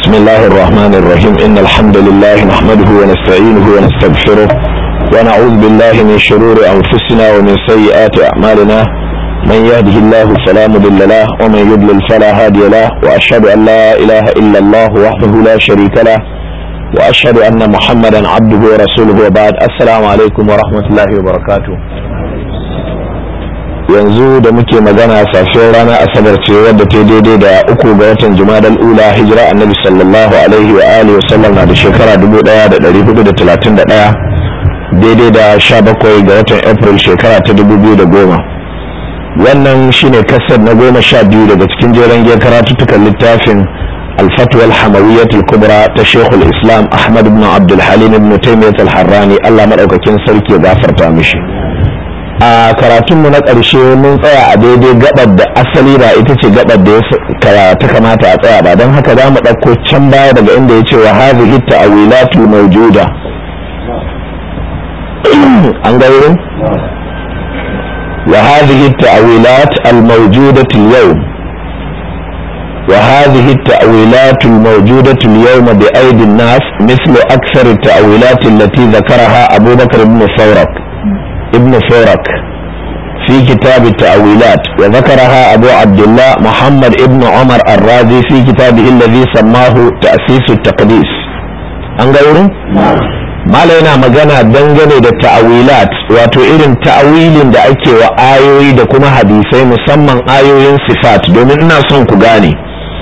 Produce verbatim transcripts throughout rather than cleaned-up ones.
بسم الله الرحمن الرحيم إن الحمد لله نحمده ونستعينه ونستغفره ونعوذ بالله من شرور أنفسنا ومن سيئات أعمالنا من يهده الله فلا مضل له ومن يضلل فلا هادي له وأشهد أن لا إله إلا الله وحده لا شريك له وأشهد أن محمدا عبده ورسوله وبعد السلام عليكم ورحمة الله وبركاته. yanzu da muke magana safiyar rana asabar ce wadda ta daidai da uku ga watan jumadal ula hijira annabi sallallahu alaihi wa alihi wa sallam na da shekara dubu daya da dari hudu da talatin da daya daidai da sha bakwai ga watan april shekara ta dubu biyu da goma. wannan shine kasar na goma sha biyu daga cikin jeren giyar karatuttukan littafin الفتوى الحموية الكبرى تشيخ الإسلام أحمد بن عبد الحليم بن تيمية الحراني الله مدعوكين سركي غافر تامشي. a karatunmu na ƙarshe mun tsaya a daidai gabar da asali ba ita ce gabar da ta kamata a tsaya ba, don haka za mu ɗauko can baya daga inda ya ce wa hadhihi ta'wilatul mawjuda an ga wurin wa hadhihi ta'wilat al mawjudatu al yawm wa hadhihi ta'wilat al mawjudatu al yawm bi aydi an nas mithlu akthar at ta'wilat allati dhakaraha Abu Bakr ibn Fawrak ابن فورك في كتاب التأويلات وذكرها أبو عبد الله محمد ابن عمر الرازي في كتابه الذي سماه تأسيس التقديس أنقلوا ما لنا مجانا دنجني دا التأويلات واتو إذن تأويل دا أكي وآيوي دا كما حديثي مسمى آيوين صفات دومنا صنكو غاني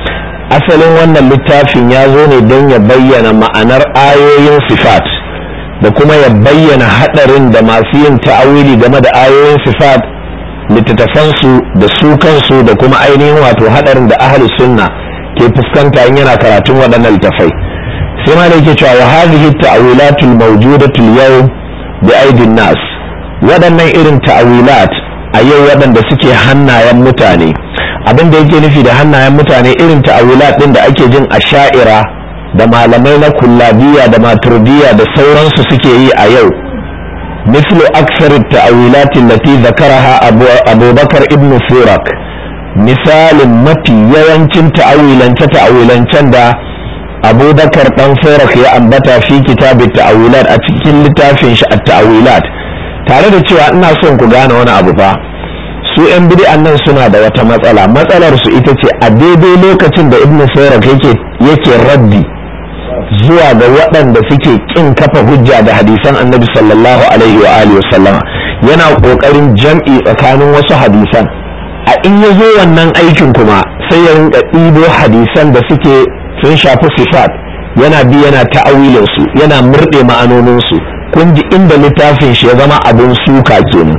أصلا وانا اللتافين يازوني دن يبين معنى آيوين صفات da kuma ya bayyana hadarin da masu yin ta'awili game da ayoyin sifat littattafansu da su kansu da kuma ainihin wato hadarin da ahli sunna ke fuskanta in yana karatun waɗannan littafai. sai ma da yake cewa wa hadhihi ta'wilatul mawjudatu al-yawm bi aidin nas, waɗannan irin ta'wilat a yau waɗanda suke hannayen mutane. abin da yake nufi da hannayen mutane irin ta'wilat din da ake jin asha'ira da malamai na kullabiya da maturidiya da sauransu suke yi a yau. mislu aksar ta'awilat allati zakaraha Abu Bakar ibn Furak, misalin mafi yawancin ta'awilance ta'awilancen da Abu Bakar dan Furak ya ambata fi kitab ta'awilat a cikin littafin shi at-ta'awilat. tare da cewa ina son ku gane wani abu fa, su yan bid'an nan suna da wata matsala. matsalar su ita ce a daidai lokacin da Ibn Furak yake yake raddi zuwa ga waɗanda suke kin kafa hujja da hadisan annabi sallallahu alaihi wa alihi wasallama, yana kokarin jam'i tsakanin wasu hadisan. a in ya zo wannan aikin kuma sai ya rinka ɗibo hadisan da suke sun shafi sifat, yana bi yana ta'awilin su, yana murɗe ma'anonin su. kun ji inda littafin shi ya zama abun suka kenan.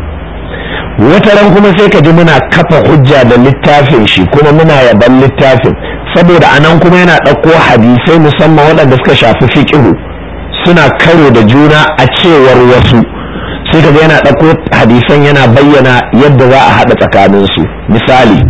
wata ran kuma sai ka ji muna kafa hujja da littafin shi kuma muna yaban littafin, saboda anan kuma yana ɗauko hadisai musamman waɗanda suka shafi fiqhu suna karo da juna a cewar wasu, sai kaga yana ɗauko hadisan yana bayyana yadda za a haɗa tsakanin su. misali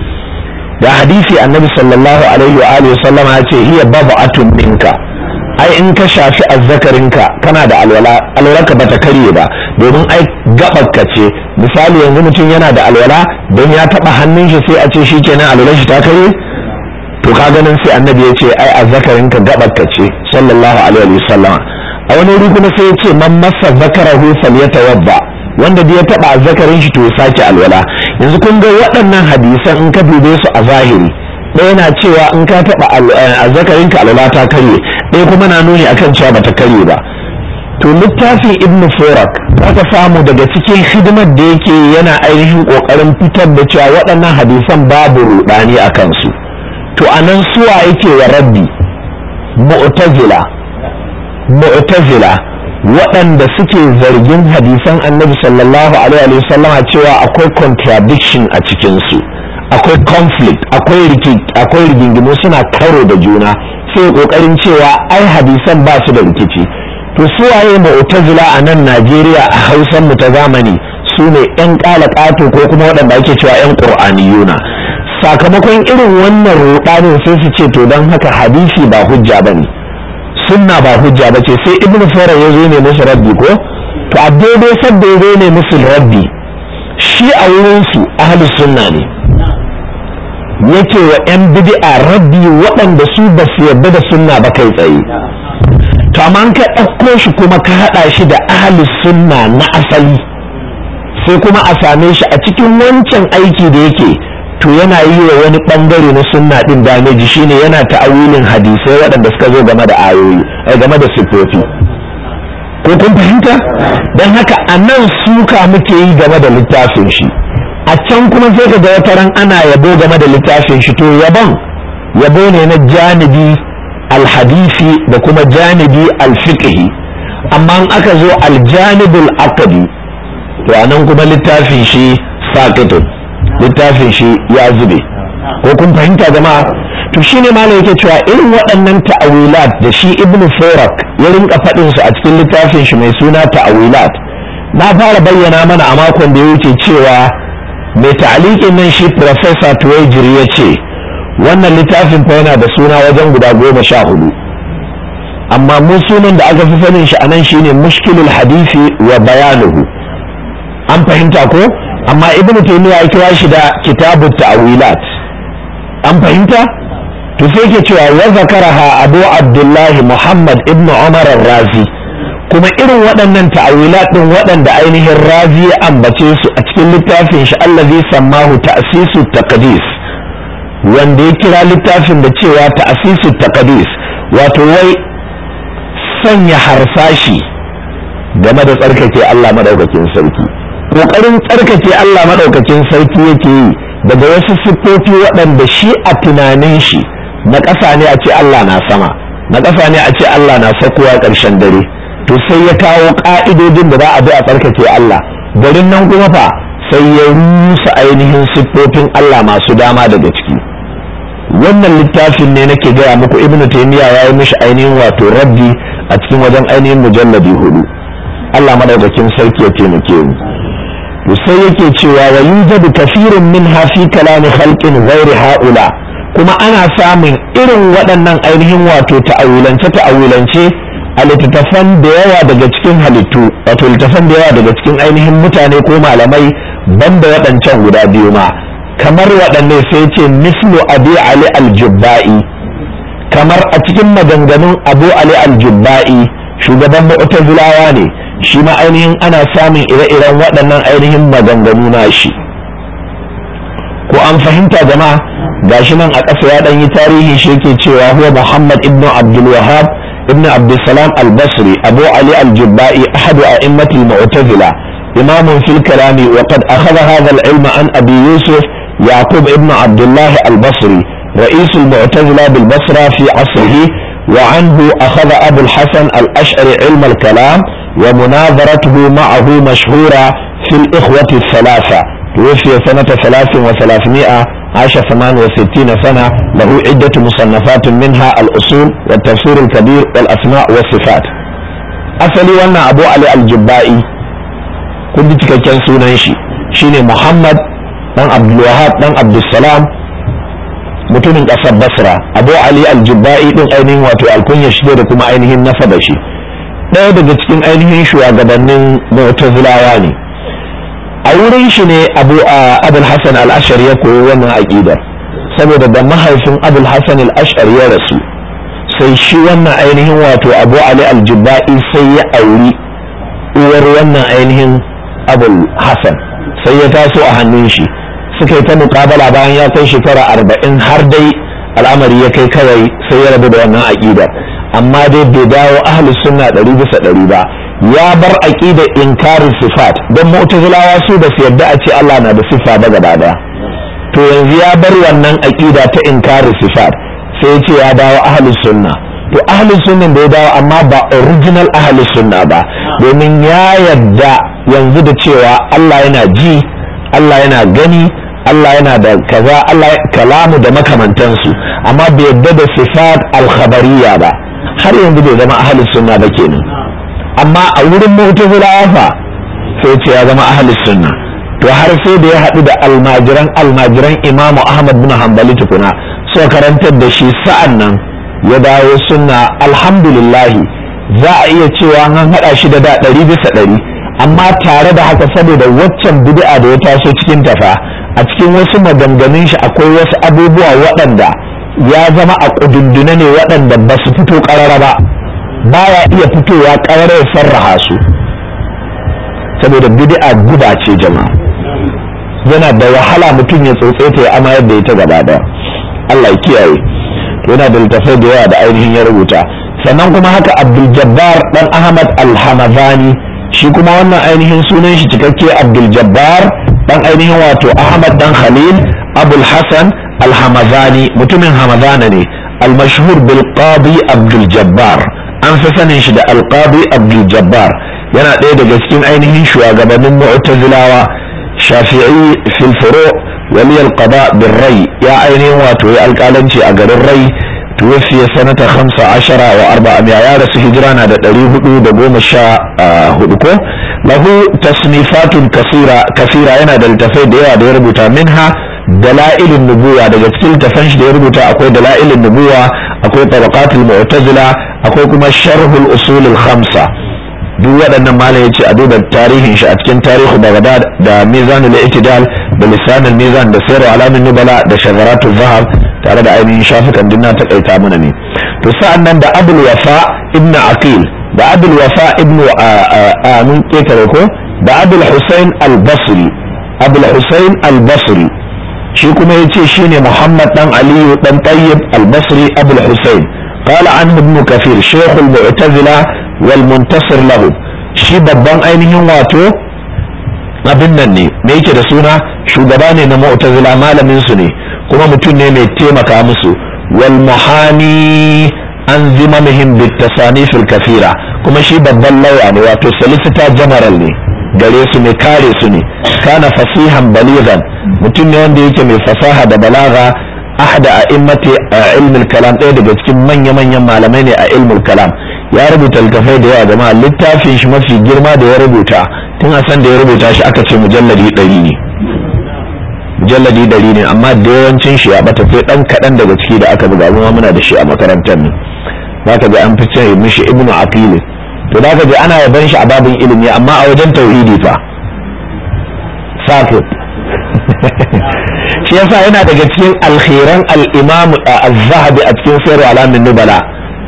da hadisi annabi sallallahu alaihi wa alihi wasallama ya ce hiya bab'atun minka, ai in ka shafi azzakarinka kana da alwala, alwalarka bata karye ba domin ai gabarka ce. misali yanzu mutum yana da alwala don ya taba hannun shi sai a ce shikenan alwalar shi ta karye? to ka ganin sai annabi ya ce ai azzakarinka gabarka ce sallallahu alaihi wasallam. a wani wuri kuma sai ya ce man massa zakarahu falyatawadda, wanda da ya taba azzakarin shi to ya sake alwala. yanzu kun ga waɗannan hadisan in ka dube su a zahiri, ɗaya na cewa in ka taɓa azzakarinka alwala ta karye, ɗaya kuma na nuni akan cewa bata karye ba. to littafin ibn Furak aka samu daga cikin hidimar da yake yana ainihin ƙoƙarin fitar da cewa waɗannan hadisan babu ruɗani a kansu. to anan suwa yake wa rabbi? mu'tazila mu'tazila waɗanda suke zargin hadisan annabi sallallahu alaihi wasallama cewa akwai contradiction a cikin su, akwai conflict, akwai riki akwai rigingimu suna karo da juna, sai kokarin cewa ai hadisan ba su da rikici. to suwaye mu'tazila a nan Najeriya a Hausan mu ta zamani? su ne yan kalakato ko kuma waɗanda ake cewa yan qur'aniyuna. sakamakon irin wannan rudanin sai su ce to don haka hadisi ba hujja bane, sunna ba hujja bace. sai ibn Farah ya zo ne musu rabbi ko to a daidai sabda ya zo ne musu rabbi, shi a wurin su ahlus sunna ne. yake wa 'yan bid'a rabbi waɗanda su ba su yarda da sunna ba kai tsaye. To amma ka ɗauko shi kuma ka haɗa shi da ahlus sunna na asali sai kuma a same shi a cikin wancan aiki da yake to yana yi wa wani ɓangare na sunna ɗin dameji shine yana ta'awilin hadisai waɗanda suka zo game da ayoyi game da siffofi. Ko kun fahimta? Don haka a nan suka muke yi game da littafin shi, a can kuma sai ka ga wata ran ana yabo game da littafin shi. To yabon yabo ne na janibi alhadisi da kuma janibi alfiqhi, amma in aka zo aljanibul aqdi to anan kuma littafin shi saqitun, littafin shi ya zube. Ko kun fahimta jama'a? To shine malam yake cewa irin waɗannan ta'awilat da shi ibnu Furak ya rinka faɗin su a cikin littafin shi mai suna ta'awilat, na fara bayyana mana a makon da ya wuce cewa mai ta'alikin nan shi Professor Tuwaijiri ya ce wannan littafin fa yana da suna wajen guda goma sha hudu, amma mun sunan da aka fi sanin shi anan shine mushkilul hadisi wa bayanuhu. An fahimta ko? Amma ibnu Taymiyyah ya kira shi da kitabut ta'awilat. An fahimta? To sai ke cewa wa zakaraha Abu Abdullahi Muhammad ibn Umar al-Razi, kuma irin waɗannan ta'awilat din waɗanda ainihin Razi ya ambace su a cikin littafin shi allazi sammahu ta'sisu taqdis, wanda ya kira littafin da cewa ta'sisu taqdis, wato wai sanya harsashi game da tsarkake Allah madaukakin sarki. Kokarin tsarkake Allah madaukakin sarki yake yi daga wasu siffofi waɗanda shi a tunanin shi na ƙasa ne a ce Allah na sama, na ƙasa ne a ce Allah na sakowa ƙarshen dare. To sai ya kawo ƙa'idodin da za a bi a tsarkake Allah, garin nan kuma fa sai ya rusa ainihin siffofin Allah masu dama daga ciki. Wannan littafin ne nake gaya muku Ibn Taymiyyah ya yi mishi ainihin wato raddi a cikin wajen ainihin mujalladi hudu. Allah madaukakin sarki ya taimake mu. To sai yake cewa wa yujadu kathirun minha fi kalami khalqin ghairi haula, kuma ana samun irin waɗannan ainihin wato ta'awilance ta'awilance a littattafan da yawa daga cikin halittu, wato littattafan da yawa daga cikin ainihin mutane ko malamai banda waɗancan guda biyu ma, kamar waɗanne sai ce mislu Abi Ali al-Jubba'i, kamar a cikin maganganun Abu Ali al-Jubba'i shugaban Mu'tazilawa ne, shi ma ainihin ana samun ire-iren waɗannan ainihin maganganu na shi. Ko an fahimta jama'a? Gashi nan a ƙasa ya ɗan yi tarihi shi yake cewa huwa Muhammad ibn Abdul Wahhab ibn Abdul Salam al-Basri Abu Ali al-Jubba'i ahadu a'immatil Mu'tazila imamun fil kalami wa qad akhadha hadha al-ilma an Abi Yusuf Yaqub ibn Abdullah al-Basri رئيس المعتزلة بالبصرة في عصره، وعنه أخذ أبو الحسن الأشعري علم الكلام، ومناظرته معه مشهورة في الإخوة الثلاثة. توفي سنة ثلاث وثلاثمائة، عاش ثمان وستين سنة، له عدة مصنفات منها الأصول والتفسير الكبير والأسماء والصفات. أصلي وانا أبو علي الجبائي كنت تكن سونانشي شيني محمد دان عبد الوهاب دان عبد السلام mutumin ƙasar Basra. Abu Ali al-Jubba'i din ainihin wato alkunya shi da kuma ainihin nasaba shi, ɗaya daga cikin ainihin shugabannin Mu'tazilawa ne. A wurin shi ne Abu Abul Hasan al-Ash'ari ya koyi wannan aqidar, saboda da mahaifin Abul Hasan al-Ash'ari ya rasu, sai shi wannan ainihin wato Abu Ali al-Jubba'i sai ya auri uwar wannan ainihin Abul Hasan, sai ya taso a hannun shi. Suka yi ta muƙabala bayan ya kai shekara arba'in har dai al'amari ya kai kawai sai ya rabu da wannan aƙidar, amma dai bai dawo ahlus sunna ɗari bisa ɗari ba, ya bar aƙidar inkarin sifat, don mu'tazilawa su ba su yarda a ce Allah na da sifa ba gaba daya. To yanzu ya bar wannan aƙida ta inkarin sifat sai ya ce ya dawo ahlus sunna. To ahlus sunna da ya dawo amma ba original ahlus sunna ba, domin ya yarda yanzu da cewa Allah yana ji, Allah yana gani, Allah yana da kaza, Allah kalamu da makamantansu, amma bai yadda da sifat al-khabariyya ba, har yanzu bai zama ahlus sunna ba kenan. Amma a wurin mu'tazilawa fa sai ce ya zama ahlus sunna. To har sai da ya haɗu da almajiran almajiran Imam Ahmad bin Hanbali tukuna so karantar da shi, sa'an nan ya dawo sunna. Alhamdulillah za a iya cewa an haɗa shi da da ɗari bisa ɗari, amma tare da haka saboda waccan bid'a da ya taso cikin tafa a cikin wasu maganganun shi akwai wasu abubuwa waɗanda ya zama a ƙudundune ne waɗanda ba su fito ƙarara ba baya iya fitowa ƙarara ya sarraha su saboda bid'a guba ce jama'a yana da wahala mutum ya tsotse ta ya amayar da ita gaba ɗaya Allah ya kiyaye yana da littafai da yawa da ainihin ya rubuta sannan kuma haka Abdul Jabbar dan Ahmad Al-Hamadani shi kuma wannan ainihin sunan shi cikakke Abdul Jabbar dan ainihin wato Ahmad dan Khalil Abul Hasan Al-Hamadani mutumin Hamadana ne al-mashhur bil Qadi Abdul Jabbar an fi sanin shi da al-Qadi Abdul Jabbar yana ɗaya daga cikin ainihin shugabannin Mu'tazilawa Shafi'i fil furu' wali al-qada bil rai ya ainihin wato ya alƙalanci a garin rai tuwafiya sanata hamsa ashara wa arba'amiya ya rasu hijira na da ɗari hudu da goma sha hudu ko lahu tasnifatun kasira kasira yana da littafai da yawa da ya rubuta minha dalailun nubuwa daga cikin littafan shi da ya rubuta akwai dalailun nubuwa akwai tabaqatul mu'tazila akwai kuma sharhul usulul khamsa duk waɗannan malam yace a duba tarihin shi a cikin tarihu Baghdad da mizanul i'tidal da lisanul mizan da sayru alamin nubala da shagaratul zahab tare da ainihin shafukan dinna ta kaita mana ne to sa'an nan da Abul Wafa ibn Aqil da Abul Wafa ibn Amin ketare ko da Abul Husayn al-Basri Abul Husayn al-Basri shi kuma yace shine Muhammad dan Ali dan Tayyib al-Basri Abul Husayn قال عنه ابن كثير شيخ المعتزلة والمنتصر له shi babban ainihin wato abin nan ne me yake da suna shugaba ne na mu'tazila malamin su ne kuma mutum ne mai taimaka musu wal muhani an zimamihim bit tasanif al kathira kuma shi babban lauya ne wato solicitor general ne gare su ne kare su ne kana fasihan balighan mutum ne wanda yake mai fasaha da balaga ahada a'immati ilmul kalam ɗaya daga cikin manya-manyan malamai ne a ilmul kalam ya rubuta littafai da yawa jama'a littafin shi mafi girma da ya rubuta tun a san da ya rubuta shi aka ce mujalladi ɗari ne mujalladi ɗari ne amma da yawancin shi ya bata sai ɗan kaɗan daga ciki da aka buga kuma muna da shi a makarantar ne zaka ga an fi ce mishi ibnu aqil to zaka ga ana yaban shi a babin ilimi amma a wajen tauhidi fa sakit shi yasa yana daga cikin alkhairan al-imam az-zahabi a cikin sirr alamin nubala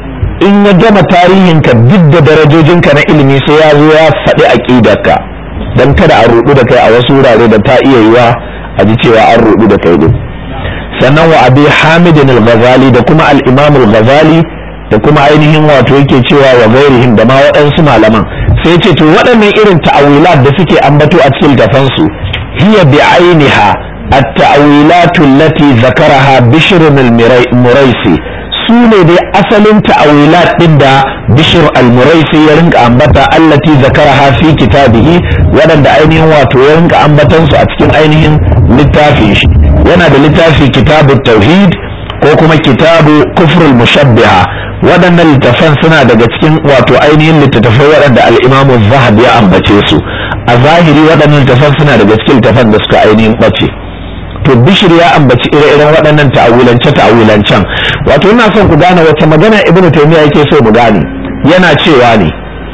in ya gama tarihinka duk da darajojinka na ilimi sai ya zo ya faɗi aqidarka dan kada a rudu da kai a wasu wurare da ta iya yiwa a ji cewa an rudu da kai din sannan wa abi hamid al-ghazali da kuma al-imam al-ghazali da kuma ainihin wato yake cewa wa gairihim da ma waɗansu malaman sai ce to waɗannan irin ta'awilat da suke ambato a cikin tafansu hiya bi ainiha at-ta'wilatu allati zakaraha bishr al-muraisi sune dai asalin ta'awilat din da bishr al-muraisi ya rinka ambata allati zakaraha fi kitabihi waɗanda ainihin wato ya rinka ambatan su a cikin ainihin littafin shi yana da littafi kitabut tauhid ko kuma kitabu kufrul mushabbiha waɗannan littafan suna daga cikin wato ainihin littattafai waɗanda al-imamu zahabi ya ambace su a zahiri waɗannan littafan suna daga cikin littafan da suka ainihin ɓace to bishir ya ambaci ire-iren waɗannan ta'awilance ta'awilancen wato ina son ku gane wace magana ibnu taymiya yake so mu gane yana cewa ne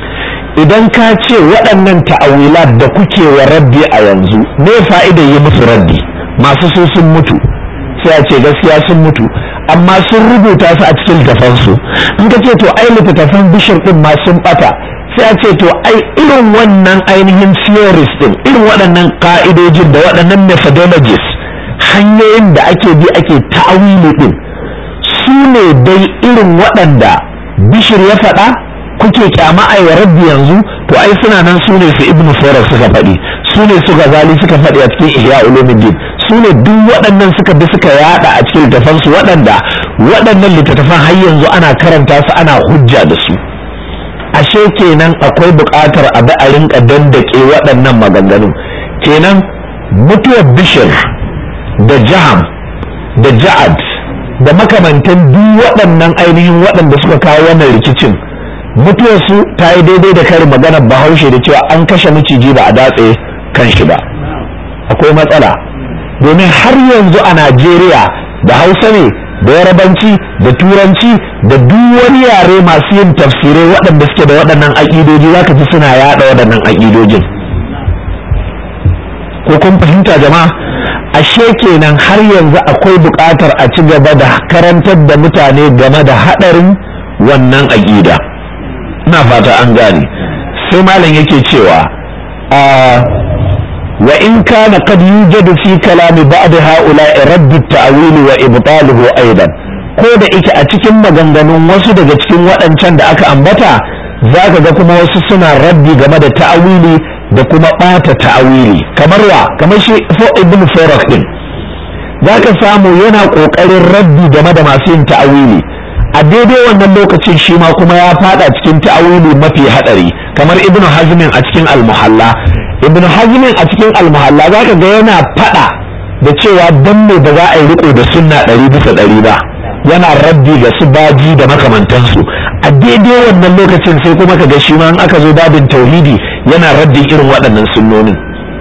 idan ka ce waɗannan ta'awilat da kuke wa raddi a yanzu me fa'idar yi musu raddi masu su sun mutu sai a ce gaskiya sun mutu amma sun rubuta su a cikin littafansu in ka ce to ai littattafan bishir din ma sun bata sai a ce to ai irin wannan ainihin theories din irin waɗannan ka'idojin da waɗannan methodologies hanyoyin da ake bi ake ta'awili din su ne dai irin waɗanda bishir ya faɗa kuke kyama ai wa rabbi yanzu to ai suna nan su ne su ibnu faras suka faɗi su ne su gazali suka faɗi a cikin ihya ulumuddin su ne duk waɗannan suka bi suka yada a cikin littafansu waɗanda waɗannan littattafan har yanzu ana karanta su ana hujja da su ashe kenan akwai buƙatar a bi a rinka dandake waɗannan maganganun kenan mutuwar bishir da jaham da ja'ad da makamantan duk waɗannan ainihin waɗanda suka kawo wannan rikicin mutuwarsu ta yi daidai da karin maganar bahaushe da cewa an kashe miciji ba a datse kan shi ba akwai matsala domin har yanzu a Najeriya da Hausa ne da Yarabanci da Turanci da duk wani yare masu yin tafsirai waɗanda suke da waɗannan aƙidoji zaka ji suna yaɗa waɗannan aƙidojin ko kun fahimta jama'a ashe kenan har yanzu akwai buƙatar a ci gaba da karantar da mutane game da haɗarin wannan aƙida. ina fata an gane. sai malam yake cewa wa in kana qad yujadu fi kalami ba'd ha'ula'i radd at-ta'wil wa ibtaluhu aidan, ko da yake a cikin maganganun wasu daga cikin waɗancan da aka ambata zaka ga kuma wasu suna raddi game da ta'awili da kuma ɓata ta'awili. kamar wa kamar shi ibn Farak din zaka samu yana ƙoƙarin raddi game da masu yin ta'awili, a daidai wannan lokacin shi ma kuma ya fada cikin ta'awili mafi hadari, kamar ibn Hazmin a cikin al-Muhalla. ibn Hazmin a cikin al-Muhalla zaka ga yana fada da cewa dan me ba za a yi riko da sunna ɗari bisa ɗari ba, yana raddi ga su baji da makamantansu. a daidai wannan lokacin sai kuma kaga shi ma in aka zo babin tauhidi yana raddin irin waɗannan sunnonin.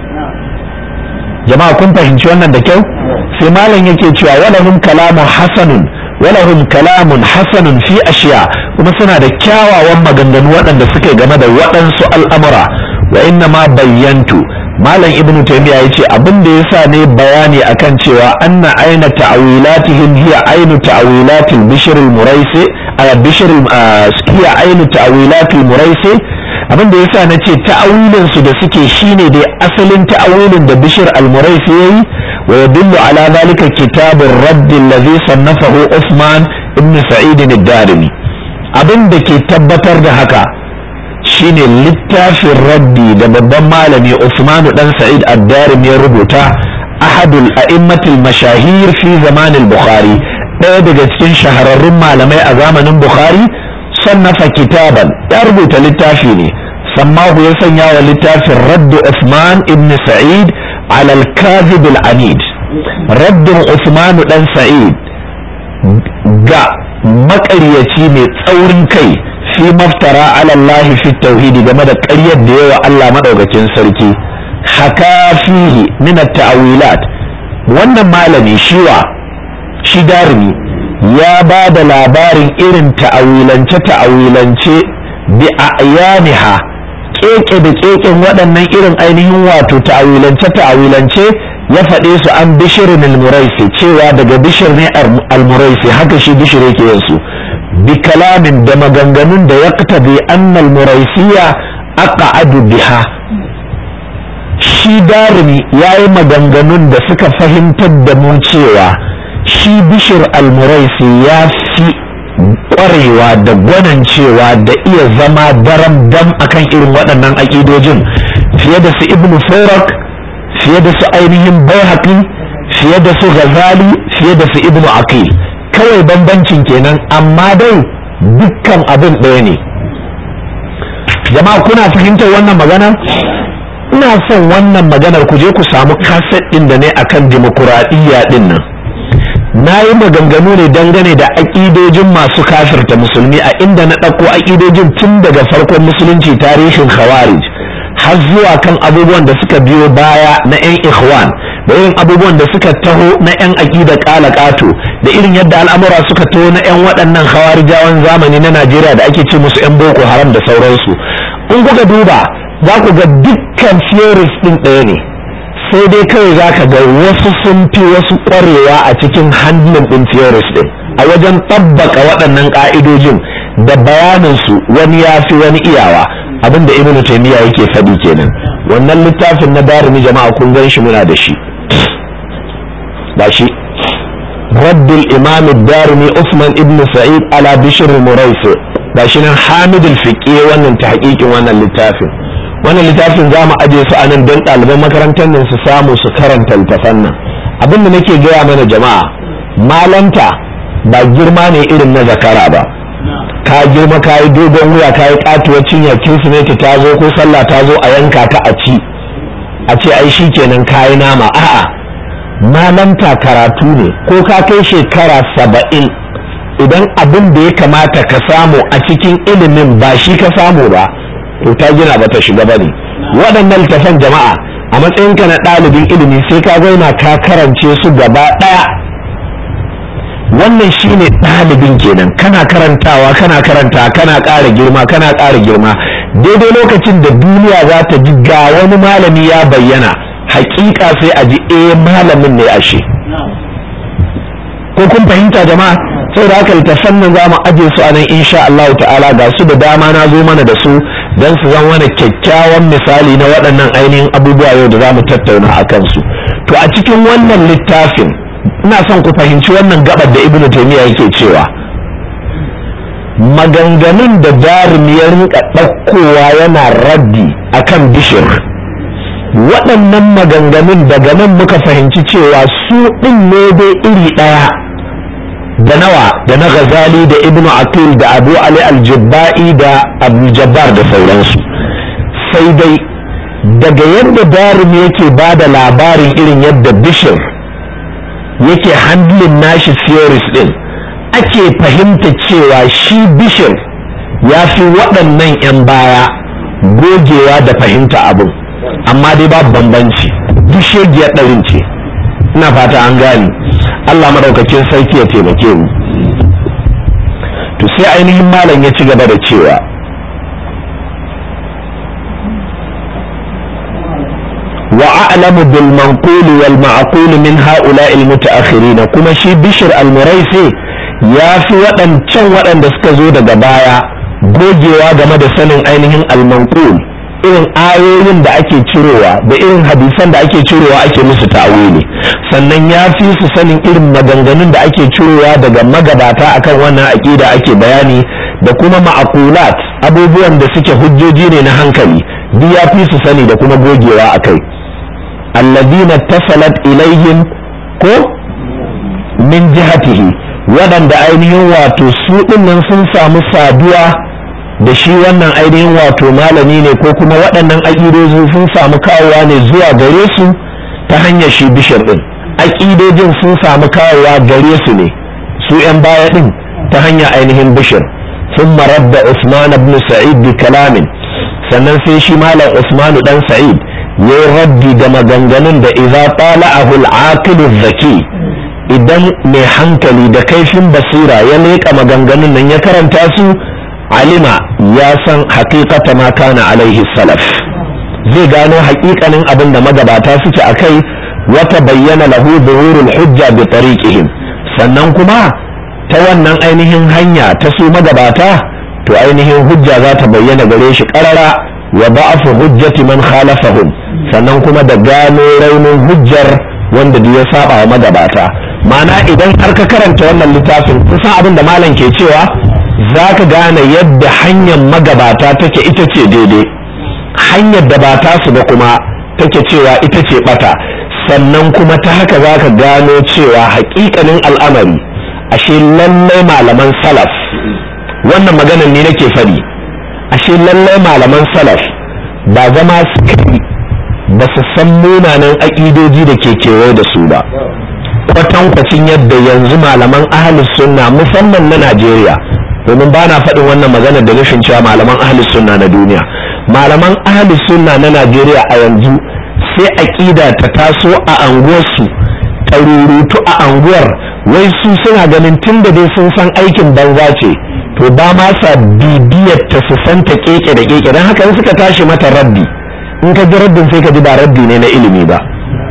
jama'a kun fahimci wannan da kyau. sai malam yake cewa walahum kalamun hasanun walahum kalamun hasanun fi ashiya, kuma suna da kyawawan maganganu waɗanda suke game da waɗansu al'amura. wa inna ma bayyantu, malam ibnu taymiya yace abin da yasa ne bayani akan cewa anna aina ta'wilatihim hiya ainu ta'wilatil bishr al-muraisi ala bishr hiya ainu ta'wilatil muraisi, abin da yasa nace ta'awilin su da suke shine dai asalin ta'awilin da bishr al-muraisi yayi. wa yadullu ala dhalika kitabur radd alladhi sannafahu Uthman ibn Sa'id ad-Darimi, abin da ke tabbatar da haka shine littafin raddi da babban malami Usman dan Sa'id ad-Darimi ya rubuta, ahadul a'immatil mashahir fi zaman al-Bukhari, ɗaya daga cikin shahararrun malamai a zamanin Bukhari. sannafa kitaban, ya rubuta littafi ne, sammahu ya sanya wa littafin raddu Usman ibn Sa'id ala al-kadhib al-anid, raddin Usman dan Sa'id ga maƙaryaci mai tsaurin kai fi maftara ala Allah fi tauhidi, game da ƙaryar da yawa Allah madaukakin sarki. haka fihi min at-ta'wilat, wannan malami shiwa shi Darimi ya ba da labarin irin ta'awilance ta'awilance bi ayaniha, keke da keken waɗannan irin ainihin wato ta'awilance ta'awilance ya faɗe su an bishirin al-muraisi, cewa daga bishir ne al-muraisi, haka shi bishir yake yin su bi kalamin da maganganun da yaqtadi anna al-muraisiya aq'adu biha. shi Darimi yayi maganganun da suka fahimtar da mu cewa shi bishir al-muraisi ya fi ƙwarewa da gwanancewa da iya zama daram dam akan irin waɗannan aƙidojin fiye da su ibnu Farak, fiye da su ainihin Baihaqi, fiye da su Ghazali, fiye da su ibnu Aqil. kawai bambancin kenan, amma dai dukkan abin ɗaya ne. jama'a kuna fahimtar wannan magana? ina son wannan maganar ku je ku samu kaset ɗin da ne akan dimokuraɗiyya ɗin nan. na yi maganganu ne dangane da aƙidojin masu kafirta musulmi, a inda na ɗauko aƙidojin tun daga farkon musulunci, tarihin khawarij har zuwa kan abubuwan da suka biyo baya na 'yan ikhwan, da irin abubuwan da suka taho na 'yan aƙida ƙala ƙato, da irin yadda al'amura suka taho na 'yan waɗannan khawarijawan zamani na Najeriya da ake ce musu 'yan boko haram da sauransu. in kuka duba za ku ga dukkan theories ɗin ɗaya ne, sai dai kawai za ka ga wasu sun fi wasu ƙwarewa a cikin handling ɗin theories ɗin, a wajen tabbaka waɗannan ƙa'idojin da bayaninsu wani ya fi wani iyawa. abinda ibnu taymiya yake faɗi kenan. wannan littafin na Darimi jama'a kun gan shi, muna da shi ba shi raddul imam ad-Darimi Uthman ibn Sa'id ala bishr al-muraisi, ba shi nan Hamid al-Fiqi wannan ta haƙiƙin wannan littafin. wannan littafin za mu aje su a nan don ɗaliban makarantar nan su samu su karanta littafan nan. abin da nake gaya mana jama'a, malanta ba girma ne irin na zakara ba. ka girma ka yi dogon wuya, ka yi katuwar cinya, kirsimeti ta zo ko sallah ta zo a yanka ka a ci, a ce ai shi kenan ka yi nama. a'a, malanta karatu ne. ko ka kai shekara saba'in, idan abin da ya kamata ka samu a cikin ilimin ba shi ka samu ba, to ta gina ba ta shiga ba ne. waɗannan littafan jama'a, a matsayinka na ɗalibin ilimi sai ka zauna ka karance su gaba ɗaya. wannan shine ɗalibin kenan, kana karantawa kana karanta kana ƙara girma kana ƙara girma, daidai lokacin da duniya za ta ji ga wani malami ya bayyana hakika sai a ji eh malamin ne ashe. ko kun fahimta jama'a? saboda haka littafan nan za mu aje su a nan insha Allah ta'ala, ga su da dama na zo mana da su don su zama wani kyakkyawan misali na waɗannan ainihin abubuwa yau da za mu tattauna a kansu. To a cikin wannan littafin ina son ku fahimci wannan gabar da Ibn Taymiyyah yake cewa maganganun da Darimi ya rinka ɗaukowa yana raddi akan Bishr, waɗannan maganganun daga nan muka fahimci cewa su ɗin ne dai iri ɗaya da nawa da na Ghazali da Ibn Aqil da Abu Ali al-Jabba'i da Abu Jabbar da sauransu. sai dai daga yadda Darimi yake ba da labarin irin yadda Bishr yake handling nashi theories din, ake fahimta cewa shi Bishr ya fi waɗannan 'yan baya gogewa da fahimta abin, amma dai babu bambanci, duk shegiyar ɗarin ce. ina fata an gane. Allah madaukakin sarki ya taimake mu. to sai ainihin malam ya ci gaba da cewa wa a'lamu bil manqul wal ma'qul min ha'ula'i al mutaakhirin, kuma shi Bishr al-Muraisi ya fi waɗancan waɗanda suka zo daga baya gogewa game da sanin ainihin al-manqul, irin ayoyin da ake cirowa da irin hadisan da ake cirowa ake musu ta'awili, sannan ya fi su sanin irin maganganun da ake cirowa daga magabata akan wannan aqida ake bayani, da kuma ma'qulat, abubuwan da suke hujjoji ne na hankali, duk ya fi su sani da kuma gogewa akai. alladhina tasalat ilaihim ko min jihatihi, waɗanda ainihin wato su ɗinnan sun samu saduwa da shi wannan ainihin wato malami ne, ko kuma waɗannan aƙidoji sun samu kawowa ne zuwa gare su ta hanyar shi Bishr ɗin, aƙidojin sun samu kawowa gare su ne su ‘yan baya ɗin ta hanyar ainihin Bishr. sun marar da Usman ibn Sa'id bi kalamin, sannan sai shi malam Usmanu ɗan Sa'id ya yi raddi da maganganun da idza tala'ahu al-aqil zaki, idan mai hankali da kaifin basira ya leƙa maganganun nan ya karanta su, alima ya san haqiqata ma kana alaihi salaf, zai gano haƙiƙanin abin da magabata suke akai, wata bayyana lahu zuhurul hujja bi tariqihim, sannan kuma ta wannan ainihin hanya ta su magabata to ainihin hujja za ta bayyana gare shi qarara, wa ba'fu hujjati man khalafahum, sannan kuma da gano raunin hujjar wanda duk ya saba wa magabata. ma'ana idan har ka karanta wannan littafin kusan abin da malam ke cewa za ka gane yadda hanyar magabata take ita ce daidai, hanyar da ba ta su ba kuma take cewa ita ce bata, sannan kuma ta haka za ka gano cewa haƙiƙanin al'amari ashe lallai malaman salaf, wannan maganar ne nake fari, ashe lallai malaman salaf ba zama suka ba su san munanan aƙidoji da ke kewaye da su ba, kwatankwacin yadda yanzu malaman ahlus sunna musamman na Najeriya, domin ba na faɗin wannan magana da nufin cewa malaman ahlus sunna na duniya, malaman ahlus sunna na Najeriya a yanzu sai aqida ta taso a anguwarsu ta rurutu a anguwar, wai su suna ganin tunda dai sun san aikin banza ce to ba ma sa bibiyar ta su san ta keke da keke, dan haka in suka tashi mata raddi, in ka ji raddin sai ka ji ba raddi ne na ilimi ba,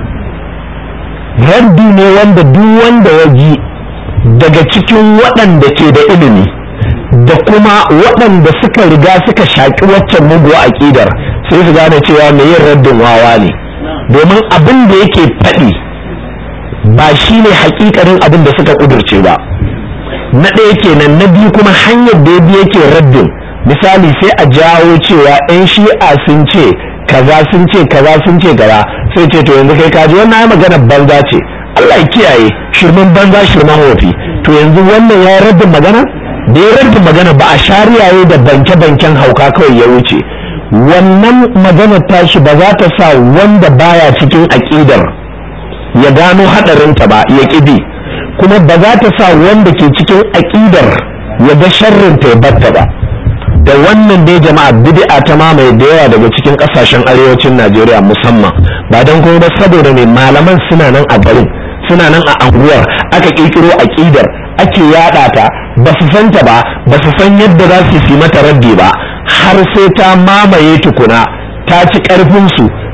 raddi ne wanda duk wanda ya ji daga cikin waɗanda ke da ilimi da kuma waɗanda suka riga suka shaƙi waccan muguwa aƙidar sai su gane cewa mai yin raddin wawa ne, domin abin da yake faɗi ba shi ne haƙiƙanin abin da suka ƙudurce ba. na ɗaya kenan, na biyu kuma hanyar da ya bi yake raddin, misali sai a jawo cewa 'yan shi'a sun ce kaza sun ce kaza sun ce kaza, sai ce to yanzu kai kaji wannan ya magana banza ce, Allah ya kiyaye, shirman banza shirman wofi, to yanzu wannan ya raddin magana, da ya raddin magana ba a shari'aye da banke-banken hauka kawai ya wuce, wannan magana tashi ba za ta sa wanda baya cikin aƙidar ya gano haɗarinta ba ya ƙibi, kuma ba za ta sa wanda ke cikin aƙidar ya ga sharrinta ya batta ba. da wannan dai jama'a bid'a ta mamaye da yawa daga cikin kasashen arewacin Najeriya musamman, ba don kuma ba saboda ne malaman suna nan a garin, suna nan a anguwar, aka kirkiro aqidar ake yada ta, ba su san ta ba, ba su san yadda za su yi mata raddi ba, har sai ta mamaye tukuna ta ci karfin su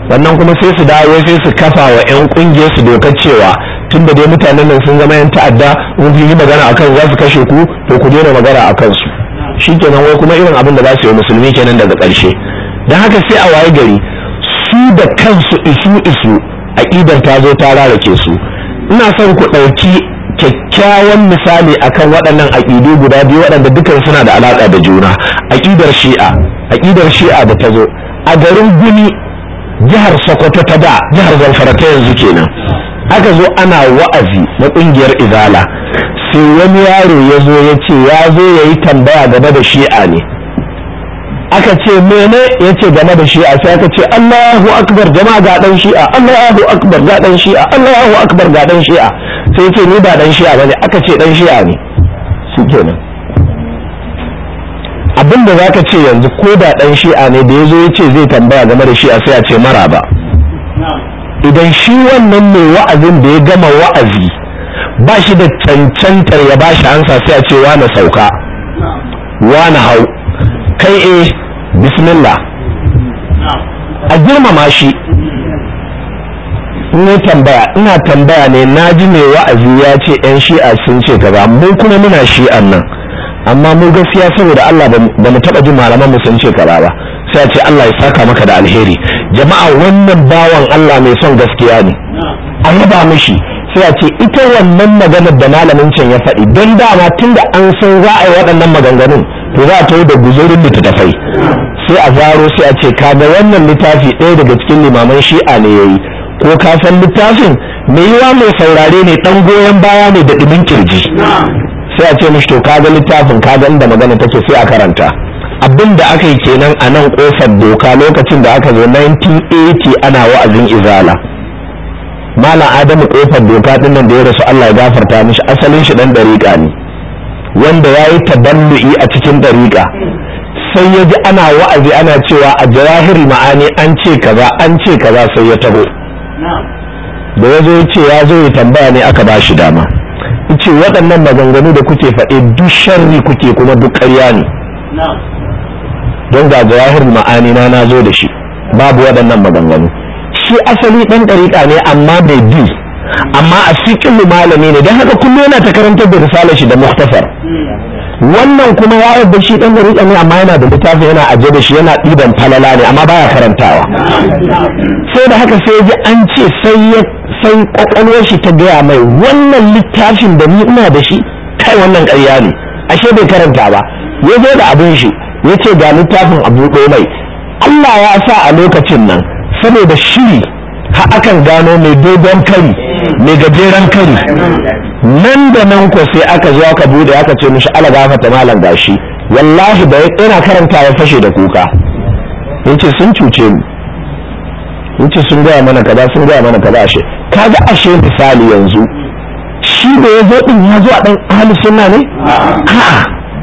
wannan kuma sai su dawo sai su kafa wa 'yan kungiyar su dokar cewa tun da dai mutanen nan sun zama 'yan ta'adda in yi magana akan za su kashe ku to ku daina magana akan su shikenan wai kuma irin abin da za su yi musulmi kenan daga ƙarshe don haka sai a waye gari su da kansu isu isu aƙidar ta zo ta rarake su. Ina son ku ɗauki kyakkyawan misali akan waɗannan aƙidu guda biyu waɗanda dukan suna da alaƙa da juna. Aƙidar shi'a aƙidar shi'a da ta zo a garin Gumi jihar Sokoto ta da jihar Zamfara ta yanzu kenan aka zo ana wa'azi na ƙungiyar Izala sai wani yaro ya zo ya ce ya zo ya yi tambaya game da shi'a ne. Aka ce mene ya ce game da shi'a sai aka ce Allahu akbar jama'a ga dan shi'a Allahu akbar ga dan shi'a Allahu akbar ga dan shi'a sai ya ce ni ba dan shi'a bane aka ce dan shi'a ne shikenan abinda zaka ce yanzu ko da dan shi'a ne da yazo ya ce zai tambaya game da shi'a sai a ce maraba idan shi wannan mai wa'azin da ya gama wa'azi ba shi da cancantar ya bashi ansa sai a ce wa na sauka wa na hau kai eh bismillah a girmama shi ne tambaya ina tambaya ne naji mai wa'azi ya ce yan shi'a sun ce kaza mu kuma muna shi'an nan amma mu gaskiya saboda Allah ba mu taba ji malaman mu sun ce kaza ba sai a ce Allah ya saka maka da alheri jama'a wannan bawan Allah mai son gaskiya ne a yaba mishi sai a ce ita wannan maganar da malamin can ya faɗi don dama tunda an san za a yi waɗannan maganganun to za a tawo da guzurin littattafai sai a zaro sai a ce kaga wannan littafi ɗaya daga cikin limaman shi'a ne yayi ko ka san littafin mai yiwa mai saurare ne dan goyon baya ne da ɗumin kirji sai a ce mishi to kaga littafin kaga inda magana take sai a karanta abin da aka yi kenan a nan kofar doka lokacin da aka zo nineteen eighty ana wa'azin izala malam adamu kofar doka din nan da ya rasu Allah ya gafarta mishi asalin shi dan dariƙa ne wanda ya yi taballu'i a cikin dariƙa sai ya ji ana wa'azi ana cewa a jawahir ma'ani an ce kaza an ce kaza sai ya taho da ya zo ya ce ya zo ya tambaya ne aka ba shi dama ce waɗannan maganganu da kuke faɗe duk sharri kuke kuma duk ƙarya ne don ga jawahir ma'ani na na zo da shi babu waɗannan maganganu shi asali ɗan ɗariƙa ne amma bai bi amma a cikin malami ne don haka kullum yana ta karantar da risalar shi da muktasar wannan kuma ya yarda shi ɗan ɗariƙa ne amma yana da littafi yana aje da shi yana ɗiban falala ne amma baya karantawa sai da haka sai ji an ce sai ya sai kwakwalwar shi ta gaya mai wannan littafin da ni ina da shi kai wannan ƙarya ne ashe bai karanta ba ya zo da abin shi ya ce ga littafin abu mai Allah ya sa a lokacin nan saboda shiri ha akan gano mai dogon kari mai gajeren kari nan da nan ko sai aka zo aka bude aka ce mishi ala gafata malam gashi wallahi da yana karanta ya fashe da kuka yace sun cuce mu yace sun gaya mana kaza sun gaya mana kaza ashe kaga ashe misali yanzu shi da ya zo din ya zo a dan ahli sunna ne a'a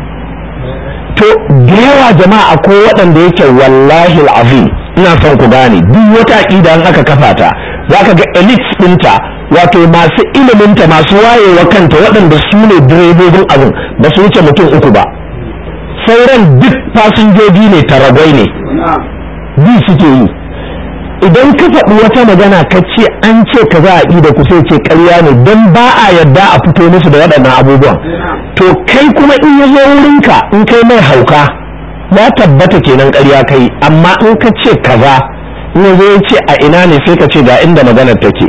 to da yawa jama'a akwai waɗanda yake wallahi al'azim ina son ku gane duk wata aqida an aka kafa ta zaka ga elite ɗinta wato masu iliminta masu wayewa kanta waɗanda su ne direbobin abin ba su wuce mutum uku ba sauran duk fasinjoji ne taragwai ne bi suke yi idan ka faɗi wata magana ka ce an ce ka za a ida ku sai ce ƙarya ne don ba a yadda a fito musu da waɗannan abubuwan to kai kuma in ya zo wurinka in kai mai hauka ya tabbata kenan ƙarya kai amma in ka ce kaza in ya zo ya ce a ina ne sai ka ce ga inda maganar take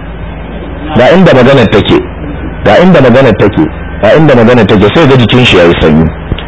ga inda maganar take ga inda maganar take ga inda maganar take sai ga jikin shi yayi sanyi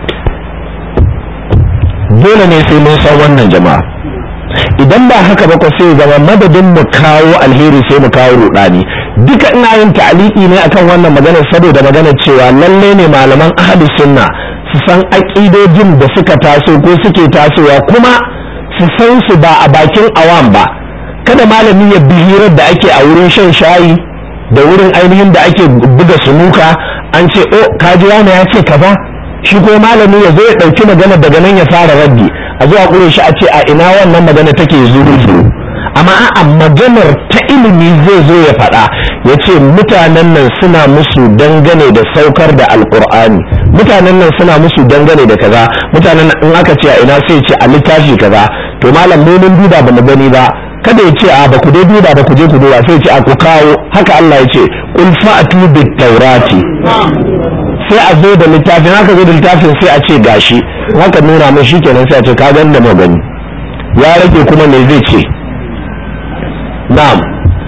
dole ne sai mun san wannan jama'a idan ba haka ba ko sai zama madadin mu kawo alheri sai mu kawo rudani duka ina yin ta'aliki ne akan wannan magana saboda magana cewa lalle ne malaman ahlus sunna su san aqidojin da suka taso ko suke tasowa kuma su san su ba a bakin awam ba kada malami ya bi hirar da ake a wurin shan shayi da wurin ainihin da ake buga sunuka an ce oh kaji wani ya ce kaza shi ko malami ya zo ya dauki magana daga nan ya fara raddi a zuwa ƙure shi a ce a ina wannan magana take zuru-zuru amma a maganar ta ilimi zai zo ya faɗa ya ce mutanen nan suna musu dangane da saukar da alƙur'ani mutanen nan suna musu dangane da kaza mutanen in aka ce a ina sai ce a littafi kaza to malam mu mun duba ba mu gani ba kada ya ce a ba ku dai duba ba ku je ku duba sai ya ce a ku kawo haka Allah ya ce qul fa'tu bit taurati sai a zo da littafin haka zo da littafin sai a ce gashi haka nuna mai shikenan sai a ce ka gani da magani ya rage kuma me zai ce na'am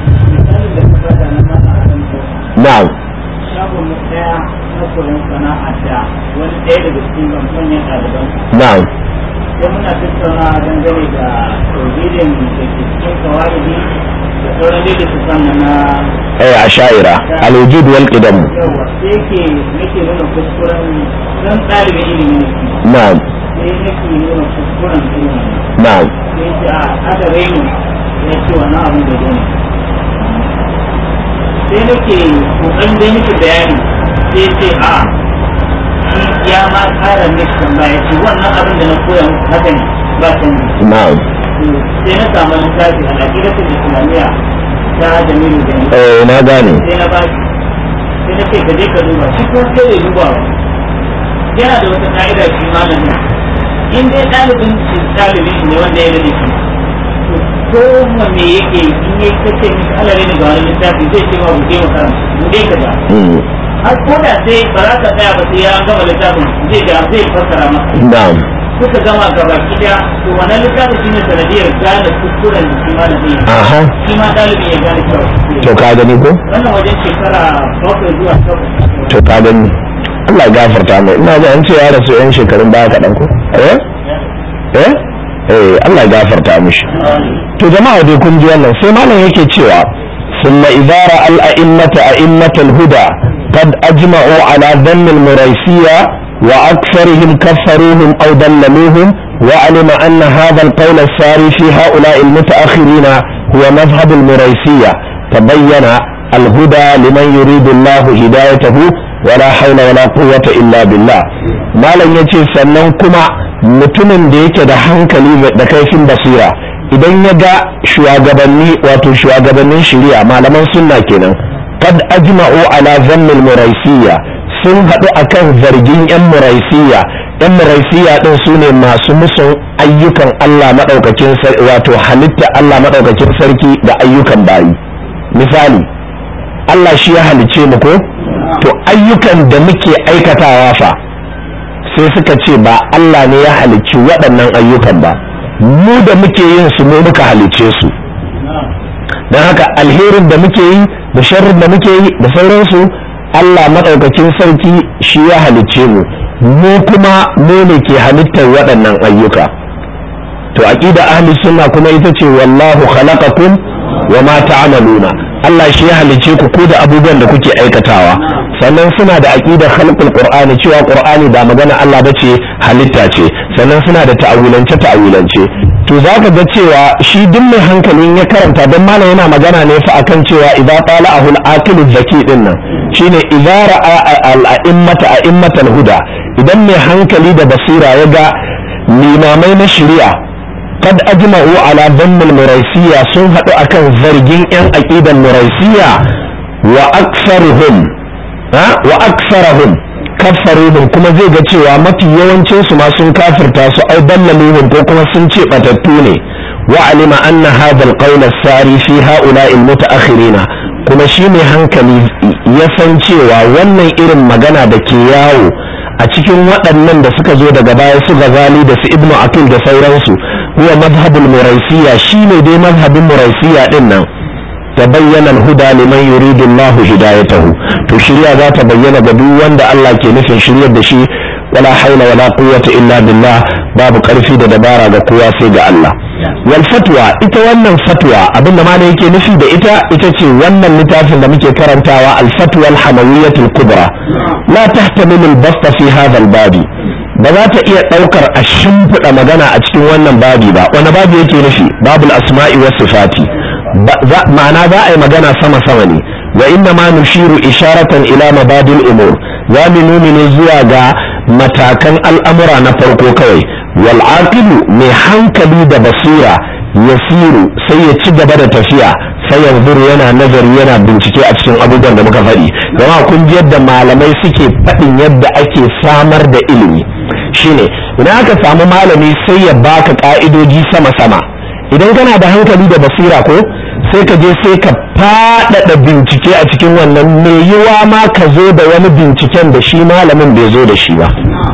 na'am na'am sai muna tattauna dangane da tauhidin da ke cikin kawai da sauran da su sanna na eh asha'ira al-wujud wal qidam yawa sai yake nake nuna kuskuren dan ɗalibin ilimi na'am sai nake nuna kuskuren ilimi na'am sai ce a aka raini ya ce wannan abin da gani sai nake kokarin da nake bayani sai ce a ya ma kara miki tambaya ce wannan abin da na koya muku haka ne ba canji na'am sai na samu littafi a aqidatul islamiyya ta Jamilu Gani eh na gane sai na ba shi sai na ce ka je ka duba shi ko sai ya duba yana da wata ka'ida shi malamin in dai ɗalibin shi ɗalibin shi ne wanda ya rage shi ko ma me yake in ya kace mishi alare ne ga wani littafi zai ce ma buɗe mu karanta buɗe ka ga har ko da sai ba za ka tsaya ba sai ya gama littafin zai ga zai fassara maka na'am kuka gama gaba kida to wannan littafin shine sanadiyar gane kuskuren da shi malamin aha shi ma ɗalibin ya gane cewa to ka gani ko wannan wajen shekara bakwai zuwa takwas to ka gani Allah ya gafarta mai ina ga an ce ya rasu yan shekarun baya kaɗan ko eh eh eh Allah ya gafarta mishi to jama'a dai kun ji wannan sai malam yake cewa summa idara al a'immata a'immatul huda qad ajma'u ala dhann al muraysiyya wa aktharihim kaffaruhum aw dallaluhum wa alima anna hadha al qawl al sari fi ha'ula'i al mutaakhirin huwa madhhab al muraysiyya tabayyana al huda liman yuridu Allah hidayatahu wala hawla wala quwwata illa billah malam yace sannan kuma mutumin da yake da hankali da kaifin basira idan ya ga shugabanni wato shugabannin shari'a malaman sunna kenan kad ajma'u ala zammil muraisiyya sun haɗu akan zargin yan muraisiyya yan muraisiyya din sune masu musun ayyukan Allah madaukakin sarki wato halitta Allah madaukakin sarki da ayyukan bayi misali Allah shi ya halice mu ko to ayyukan da muke aikatawa fa sai suka ce ba Allah ne ya halicci waɗannan ayyukan ba mu da muke yin su mu muka halicce su don haka alherin da muke yi da sharrin da muke yi da sauransu Allah maɗaukakin sarki shi ya halicce mu mu kuma mu ne ke halittar waɗannan ayyuka to aqida ahli sunna kuma ita ce wallahu khalaqakum wa ma ta'maluna Allah shi ya halicce ku ko da abubuwan da kuke aikatawa sannan suna da aqidar khalqul qur'ani cewa qur'ani ba magana Allah bace halitta ce sannan suna da ta'awilance ta'awilance to zaka ga cewa shi duk mai hankalin ya karanta dan malam yana magana ne fa akan cewa idza tala'ahu al-aqil zaki din nan shine idza ra'a al-a'immata a'immatal huda idan mai hankali da basira ya ga limamai na shari'a kad ajma'u ala dhamm al-muraysiyya sun hadu akan zargin yan aqidan muraysiyya wa aktharuhum wa aksarahum kaffaruhum kuma zai ga cewa mafi yawancin su ma sun kafirta su au dallaluhum ko kuma sun ce batattu ne wa alima anna hadha alqawl as-sari fi ha'ula'i al-mutaakhirin kuma shi ne hankali ya san cewa wannan irin magana da ke yawo a cikin waɗannan da suka zo daga baya su Ghazali da su Ibnu Aqil da sauransu huwa madhhabul muraysiyya shine dai madhhabin muraysiyya din nan tabayyana al-huda liman yuridu Allahu hidayatahu to shirya za ta bayyana ga duk wanda Allah ke nufin shiryar da shi wala haula wala quwwata illa billah babu karfi da dabara ga kowa sai ga Allah wal fatwa ita wannan fatwa abinda ma yake nufi da ita ita ce wannan littafin da muke karantawa al fatwa al hamawiyyah al kubra la tahtamil al basta fi hadha al babi ba za ta iya daukar a shimfida magana a cikin wannan babi ba wani babi yake nufi babul asma'i was sifati ma'ana za a yi magana sama sama ne wa inna ma nushiru isharatan ila mabadil umur za mu nuni ne zuwa ga matakan al'amura na farko kawai wal aqilu mai hankali da basira yasiru sai ya ci gaba da tafiya sai yanzuru yana nazari yana bincike a cikin abubuwan da muka faɗi jama'a kun ji yadda malamai suke faɗin yadda ake samar da ilimi shine idan aka samu malami sai ya baka ka'idoji sama sama idan kana da hankali da basira ko sai ka je sai ka faɗaɗa bincike a cikin wannan mai yiwa ma ka zo da wani binciken da shi malamin bai zo da shi ba.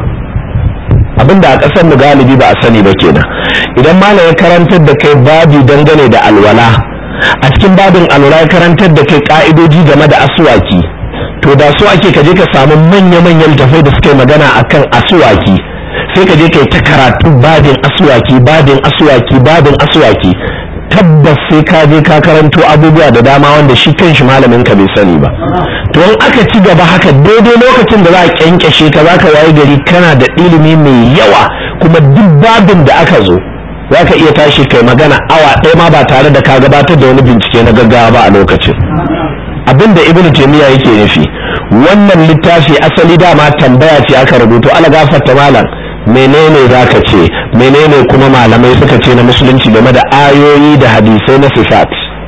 Abinda a ƙasar mu galibi ba a sani ba kenan. Idan malam ya karantar da kai babi dangane da alwala, a cikin babin alwala ya karantar da kai ka'idoji game da aswaki, to da so ake ka je ka samu manya-manyan tafai da suka yi magana akan aswaki, sai ka je kai ta karatu babin aswaki babin aswaki babin aswaki tabbas sai ka je ka karanto abubuwa da dama wanda shi kanshi malamin ka bai sani ba. To in aka ci gaba haka daidai lokacin da za a kyankyashe ka za ka waye gari kana da ilimi mai yawa, kuma duk babin da aka zo za ka iya tashi kai magana awa ɗaya ma ba tare da ka gabatar da wani bincike na gaggawa ba a lokacin. Abinda ibnu taymiya yake nufi, wannan littafi asali dama tambaya ce aka rubuto, ala gafarta malam menene zaka ce, menene kuma malamai suka ce na musulunci game da ayoyi da hadisai na sifat.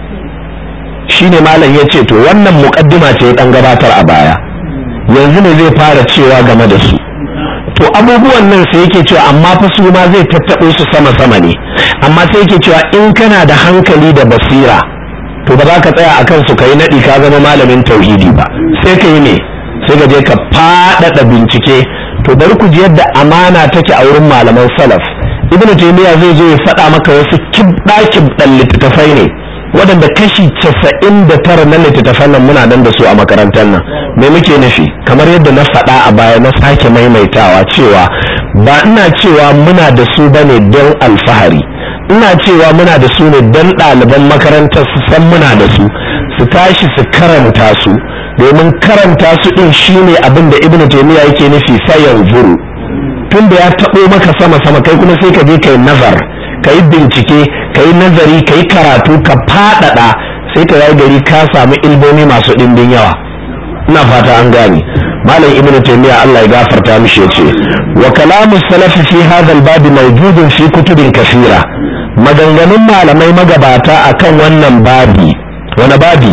Shine malam ya ce to wannan muqaddima ce dan gabatar a baya, yanzu ne zai fara cewa game da su. To abubuwan nan sai yake cewa amma fa su ma zai tattaɓo su sama sama ne, amma sai yake cewa in kana da hankali da basira to ba za ka tsaya akan su kai naɗi ka zama malamin tauhidi ba, sai ka yi ne sai ka je ka faɗaɗa bincike. To bari ku ji yadda amana take a wurin malaman salaf. Ibn Taymiyyah zai zo ya faɗa maka wasu kibɗa kibɗan littattafai ne waɗanda kashi casa'in da tara na littattafan nan muna nan da su a makarantar nan. Me muke nufi? Kamar yadda na faɗa a baya na sake maimaitawa cewa ba ina cewa muna da su bane don alfahari, ina cewa muna da su ne don ɗaliban makarantar su san muna da su, su tashi su karanta su, domin karanta su din shine abin da Ibn Taymiyyah yake nufi sayan zuru. Tunda ya taɓo maka sama sama, kai kuma sai ka je kai nazar, kai bincike, kai nazari, kai karatu, ka faɗaɗa, sai ka yi gari ka samu ilmomi masu ɗimbin yawa. Ina fata an gane. Malam Ibn Taymiyyah Allah ya gafarta mishi yace wa kalamu salafi fi hadha al-bab mawjudun fi kutubin kathira. Maganganun malamai magabata akan wannan babi, wani babi?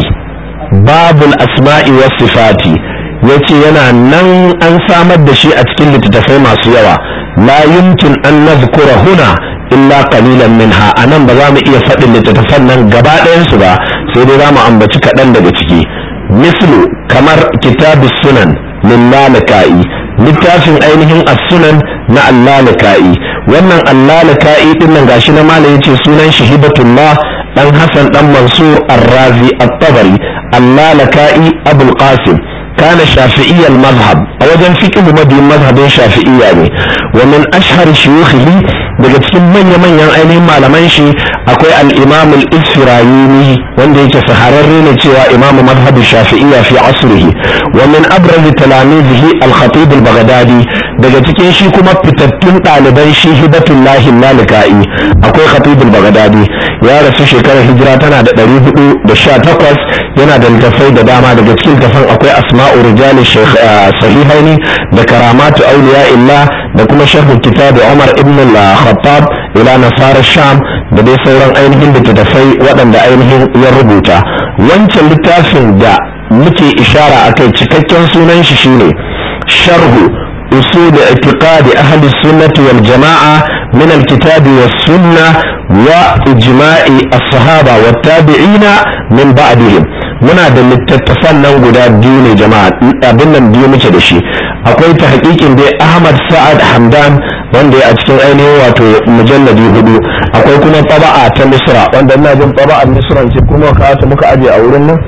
Babul asma'i was sifati, yace yana nan an samar da shi a cikin littattafai masu yawa. La yumkin an nazkura huna illa qalilan minha. Anan ba za mu iya faɗin littattafan nan gaba ɗayan su ba, sai dai za mu ambaci kaɗan daga ciki. Mislu kamar kitabus sunan lillalaka'i, littafin ainihin as-sunan na allalaka'i. Wannan allalaka'i din nan gashi na malai yace sunan shi Hibatullah dan Hassan dan Mansur Ar-Razi At-Tabari. allalaka'i Abul Qasim kana shafi'i al-madhhab, a wajen fiqh mabiyin mazhabin shafi'iyya ne. Wa min ashhar shuyukhihi, daga cikin manya manyan ainihin malaman shi akwai al-imam al-isfirayini wanda yake sahararre ne cewa imam madhhab shafi'iyya fi asrihi. Wa min abraz talamizihi al-khatib al-baghdadi, daga cikin shi kuma fitattun ɗaliban shi Hibatullah al-lalaka'i akwai khatib al-baghdadi, ya rasu shekarar hijira tana da ɗari hudu da sha takwas. Yana da littafai da dama, daga cikin littafan akwai asma'u rijali sahihaini da karamatu awliya illah da kuma sharh kitab Umar ibn al-Khattab ila nasar sham da dai sauran ainihin littafai waɗanda ainihin ya rubuta. Wancan littafin da muke ishara akai cikakken sunan shi shine sharhu usul i'tiqad ahli sunnah wal jamaa min al-kitab was sunnah wa ijma'i as-sahaba wat tabi'ina min ba'dihim. Muna da littattafan nan guda biyu ne jama'a, abin nan biyu muke da shi. Akwai ta hakikin dai Ahmad Sa'ad Hamdan wanda ya a cikin ainihin wato mujalladi hudu. Akwai kuma taba'a ta Misra wanda ina jin taba'ar Misra ce kuma ka ta muka aje a wurin nan.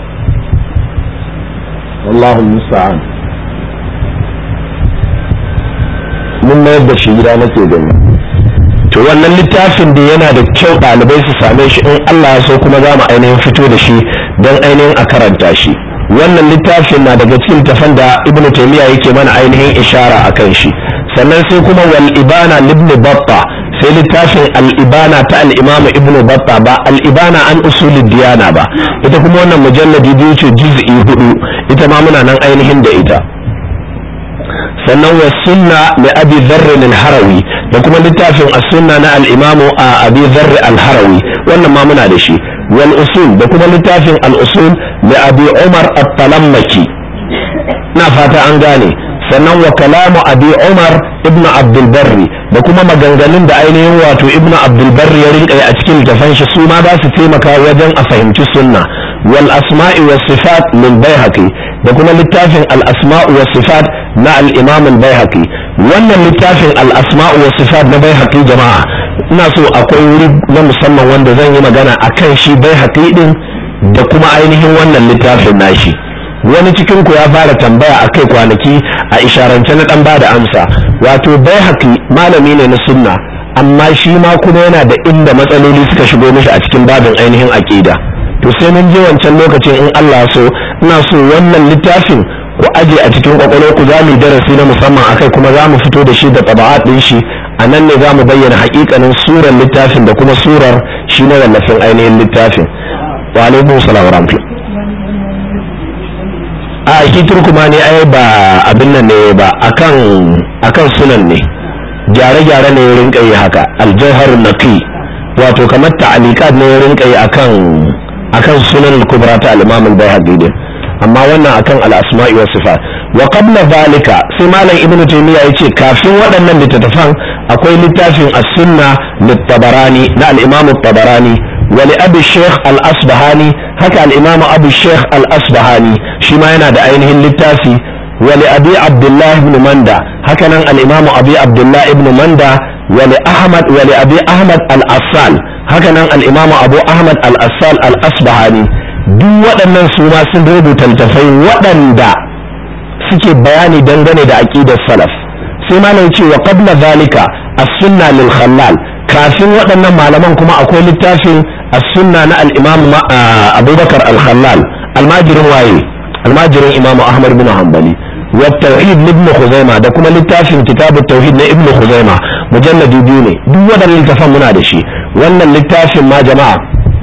Wallahu musta'an. Mun mayar da shi gida nake gani. To wannan littafin da yana da kyau ɗalibai su same shi, in Allah ya so kuma za mu ainihin fito da shi don ainihin a karanta shi. Wannan littafin na daga cikin littafan da Ibn Taymiyyah yake mana ainihin ishara akan shi. Sannan sai kuma wal ibana ibn Battah, sai littafin al ibana ta al imam Ibn Battah, ba al ibana an usulid diyana ba, ita kuma wannan mujalladi biyu ce juz'i hudu, ita ma muna nan ainihin da ita. Sannan wa sunna li abi dharr al-harawi, da kuma littafin as-sunna na al-imam abi dharr al-harawi, wannan ma muna da shi. Wal usul, da kuma littafin al-usul li abi umar at-talammaki, na fata an gane. sannan wa kalamu abi umar ibnu abdul barri da kuma maganganun da ainihin wato ibnu abdul barri ya rinka a cikin littafan shi su ma za su taimaka wajen a fahimci sunna wal asma'i was sifat lil baihaqi da kuma littafin al asma'u was sifat na al imam al baihaqi wannan littafin al asma'u was sifat na baihaqi jama'a ina so akwai wuri na musamman wanda zan yi magana akan shi baihaqi din da kuma ainihin wannan littafin nashi wani cikin ku ya fara tambaya akai kwanaki a isharance na dan bada amsa wato baihaqi malami ne na sunna amma shi ma kuma yana da inda matsaloli suka shigo mishi a cikin babin ainihin aqida to sai mun je wancan lokacin in Allah so ina so wannan littafin ku aje a cikin kwakwalwar ku za mu darasi na musamman akai kuma za mu fito da shi da taba'at din shi a nan ne za mu bayyana haƙiƙanin surar littafin da kuma surar shi na wallafin ainihin littafin wa alaikum salam wa rahmatullah a shi turkuma ne ai ba abin nan ne ba akan akan sunan ne gyare-gyare ne ya rinka yi haka aljauharun naqi wato kamar ta'alikat ne ya rinka yi akan akan sunan kubra ta al-imam al-bayhaqi din amma wannan akan al-asma'i was sifat wa qabla zalika sai malam ibnu taymiya yace kafin waɗannan littattafan akwai littafin as-sunna lit-tabarani na al-imam at-tabarani wa li abi shaykh al-asbahani haka al-imam abu shaykh al-asbahani shi ma yana da ainihin littafi wa li abi abdullah ibn manda haka nan al-imam abi abdullah ibn manda wa li ahmad wa li abi ahmad al-assal haka nan al-imam abu ahmad al-assal al-asbahani duk waɗannan su ma sun rubuta littafai waɗanda suke bayani dangane da aqidar salaf sai malam ce wa qabla zalika as-sunna lil khallal kafin waɗannan malaman kuma akwai littafin as-sunna na al-imam abubakar al-khallal almajirin waye almajirin imam ahmad bin hanbali wa tauhid ibn khuzaima da kuma littafin kitab at-tauhid na ibn khuzaima mujalladi biyu ne duk waɗannan littafan muna da shi wannan littafin ma jama'a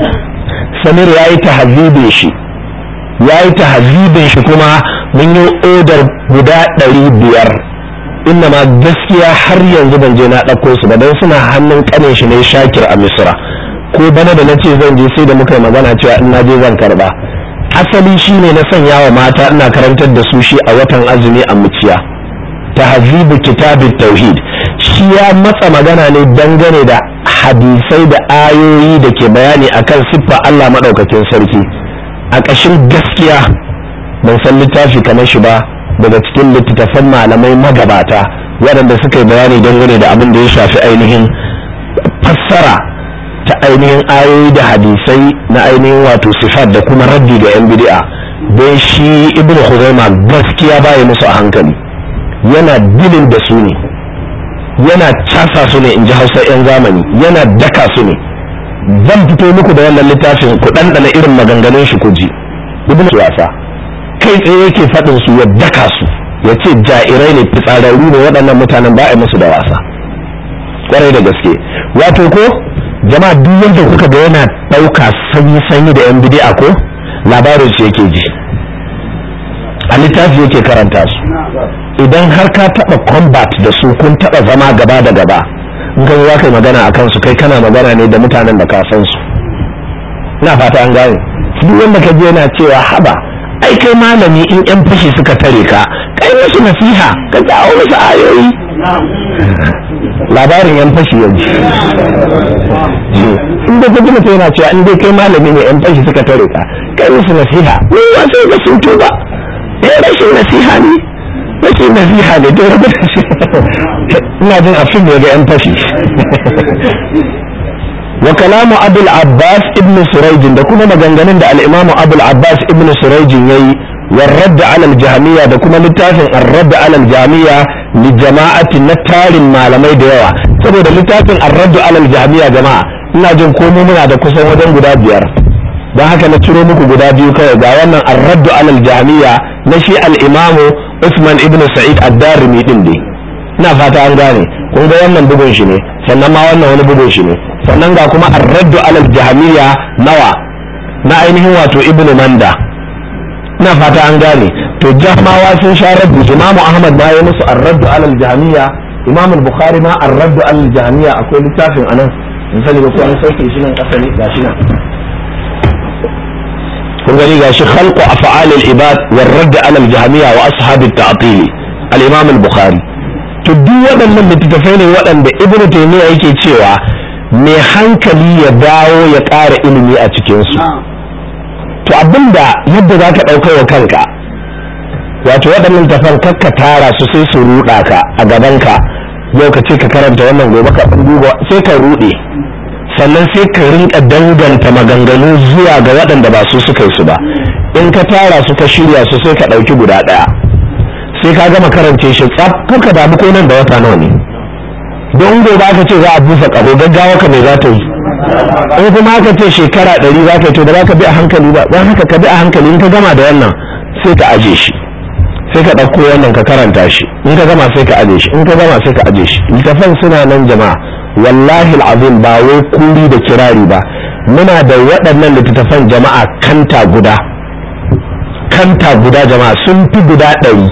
samir yayi tahzibin shi yayi tahzibin shi kuma mun yi odar guda ɗari biyar inna ma gaskiya har yanzu ban je na ɗauko su ba don suna hannun ƙanin shi ne shakir a misra ko bana da na ce zan je sai da muka yi magana cewa in na je zan karba asali shine na sanya wa mata ina karantar da su shi a watan azumi a muciya tahzibu kitabit tauhid shi ya matsa magana ne dangane da hadisai da ayoyi da ke bayani akan siffa Allah madaukakin sarki a ƙashin gaskiya ban san littafi kamar shi ba daga cikin littattafan malamai magabata waɗanda suka yi bayani dangane da abin da ya shafi ainihin fassara ta ainihin ayoyi da hadisai na ainihin wato sifat da kuma raddi ga yan bid'a don shi ibn Khuzaima gaskiya baya musu a hankali yana dilin da su ne yana casa su ne in ji hausa yan zamani yana daka su ne zan fito muku da wannan littafin ku ɗanɗana irin maganganun shi ku ji ibn wasa kai tsaye yake faɗin su ya daka su ya ce ja'irai ne fitsararru ne waɗannan mutanen ba a musu da wasa kwarai da gaske wato ko jama'a duk wanda kuka ga yana ɗauka sanyi sanyi da yan bid'a ko labarin shi yake ji a littafi yake karanta su idan har ka taɓa combat da su kun taɓa zama gaba da gaba in ka za ka yi magana a kansu kai kana magana ne da mutanen da ka san su ina fata an gane duk wanda ka je yana cewa haba ai kai malami in yan fashi suka tare ka kai musu nasiha ka jawo musu ayoyi labarin yan fashi yanzu in da kaji mutum yana cewa in dai kai malami ne yan fashi suka tare ka kai musu nasiha ni ba sai ga sun tuba eh rashin nasiha ne rashin nasiha ne to rabu da shi ina jin a fim ne ga yan fashi wa kalamu abul abbas ibn surayj da kuma maganganun da al-imam abul abbas ibn surayj yayi wa radd ala al-jahmiyya da kuma littafin ar-radd ala al-jahmiyya li jama'ati na tarin malamai da yawa saboda littafin ar-radd ala al-jahmiyya jama'a ina jin komai muna da kusan wajen guda biyar dan haka na ciro muku guda biyu kawai ga wannan ar-radd ala al-jahmiyya na shi al-imam Usman ibn Sa'id ad-Darimi din dai ina fata an gane kun ga wannan bugun shi ne sannan ma wannan wani bugun shi ne sannan ga kuma ar-raddu alal jahmiya nawa na ainihin wato ibnu manda ina fata an gane to jahmawa sun sha raddu imam ahmad ma ya musu ar-raddu alal jahmiya imam al-bukhari ma ar-raddu alal jahmiya akwai littafin anan in sani ba ko an sauke shi nan kasa ne gashi nan kun gani gashi khalqu af'al al-ibad war radd ala al-jahmiya wa ashab at-ta'til al-imam al-bukhari. to duk waɗannan littattafai ne waɗanda ibnu taymiya yake cewa mai hankali ya dawo ya ƙara ilimi a cikinsu. to abinda yadda za ka ɗauka wa kanka wato waɗannan tafan kakka tara su sai su ruɗa ka a gabanka yau ka ce ka karanta wannan gobe ka duba sai ka ruɗe sannan sai ka rinka danganta maganganu zuwa ga waɗanda ba su suka yi su ba. in ka tara su ka shirya su sai ka ɗauki guda ɗaya sai ka gama karance shi tsaf kuka damu ko nan da wata nawa ne don gobe aka ce za a busa ƙaho gaggawa ka me za ta yi in kuma aka ce shekara ɗari za ka yi to da za ka bi a hankali ba don haka ka bi a hankali in ka gama da wannan sai ka aje shi sai ka ɗauko wannan ka karanta shi in ka gama sai ka aje shi in ka gama sai ka aje shi littafan suna nan jama'a wallahi al'azim ba wai kuri da kirari ba muna da waɗannan littattafan jama'a kanta guda kanta guda jama'a sun fi guda ɗari.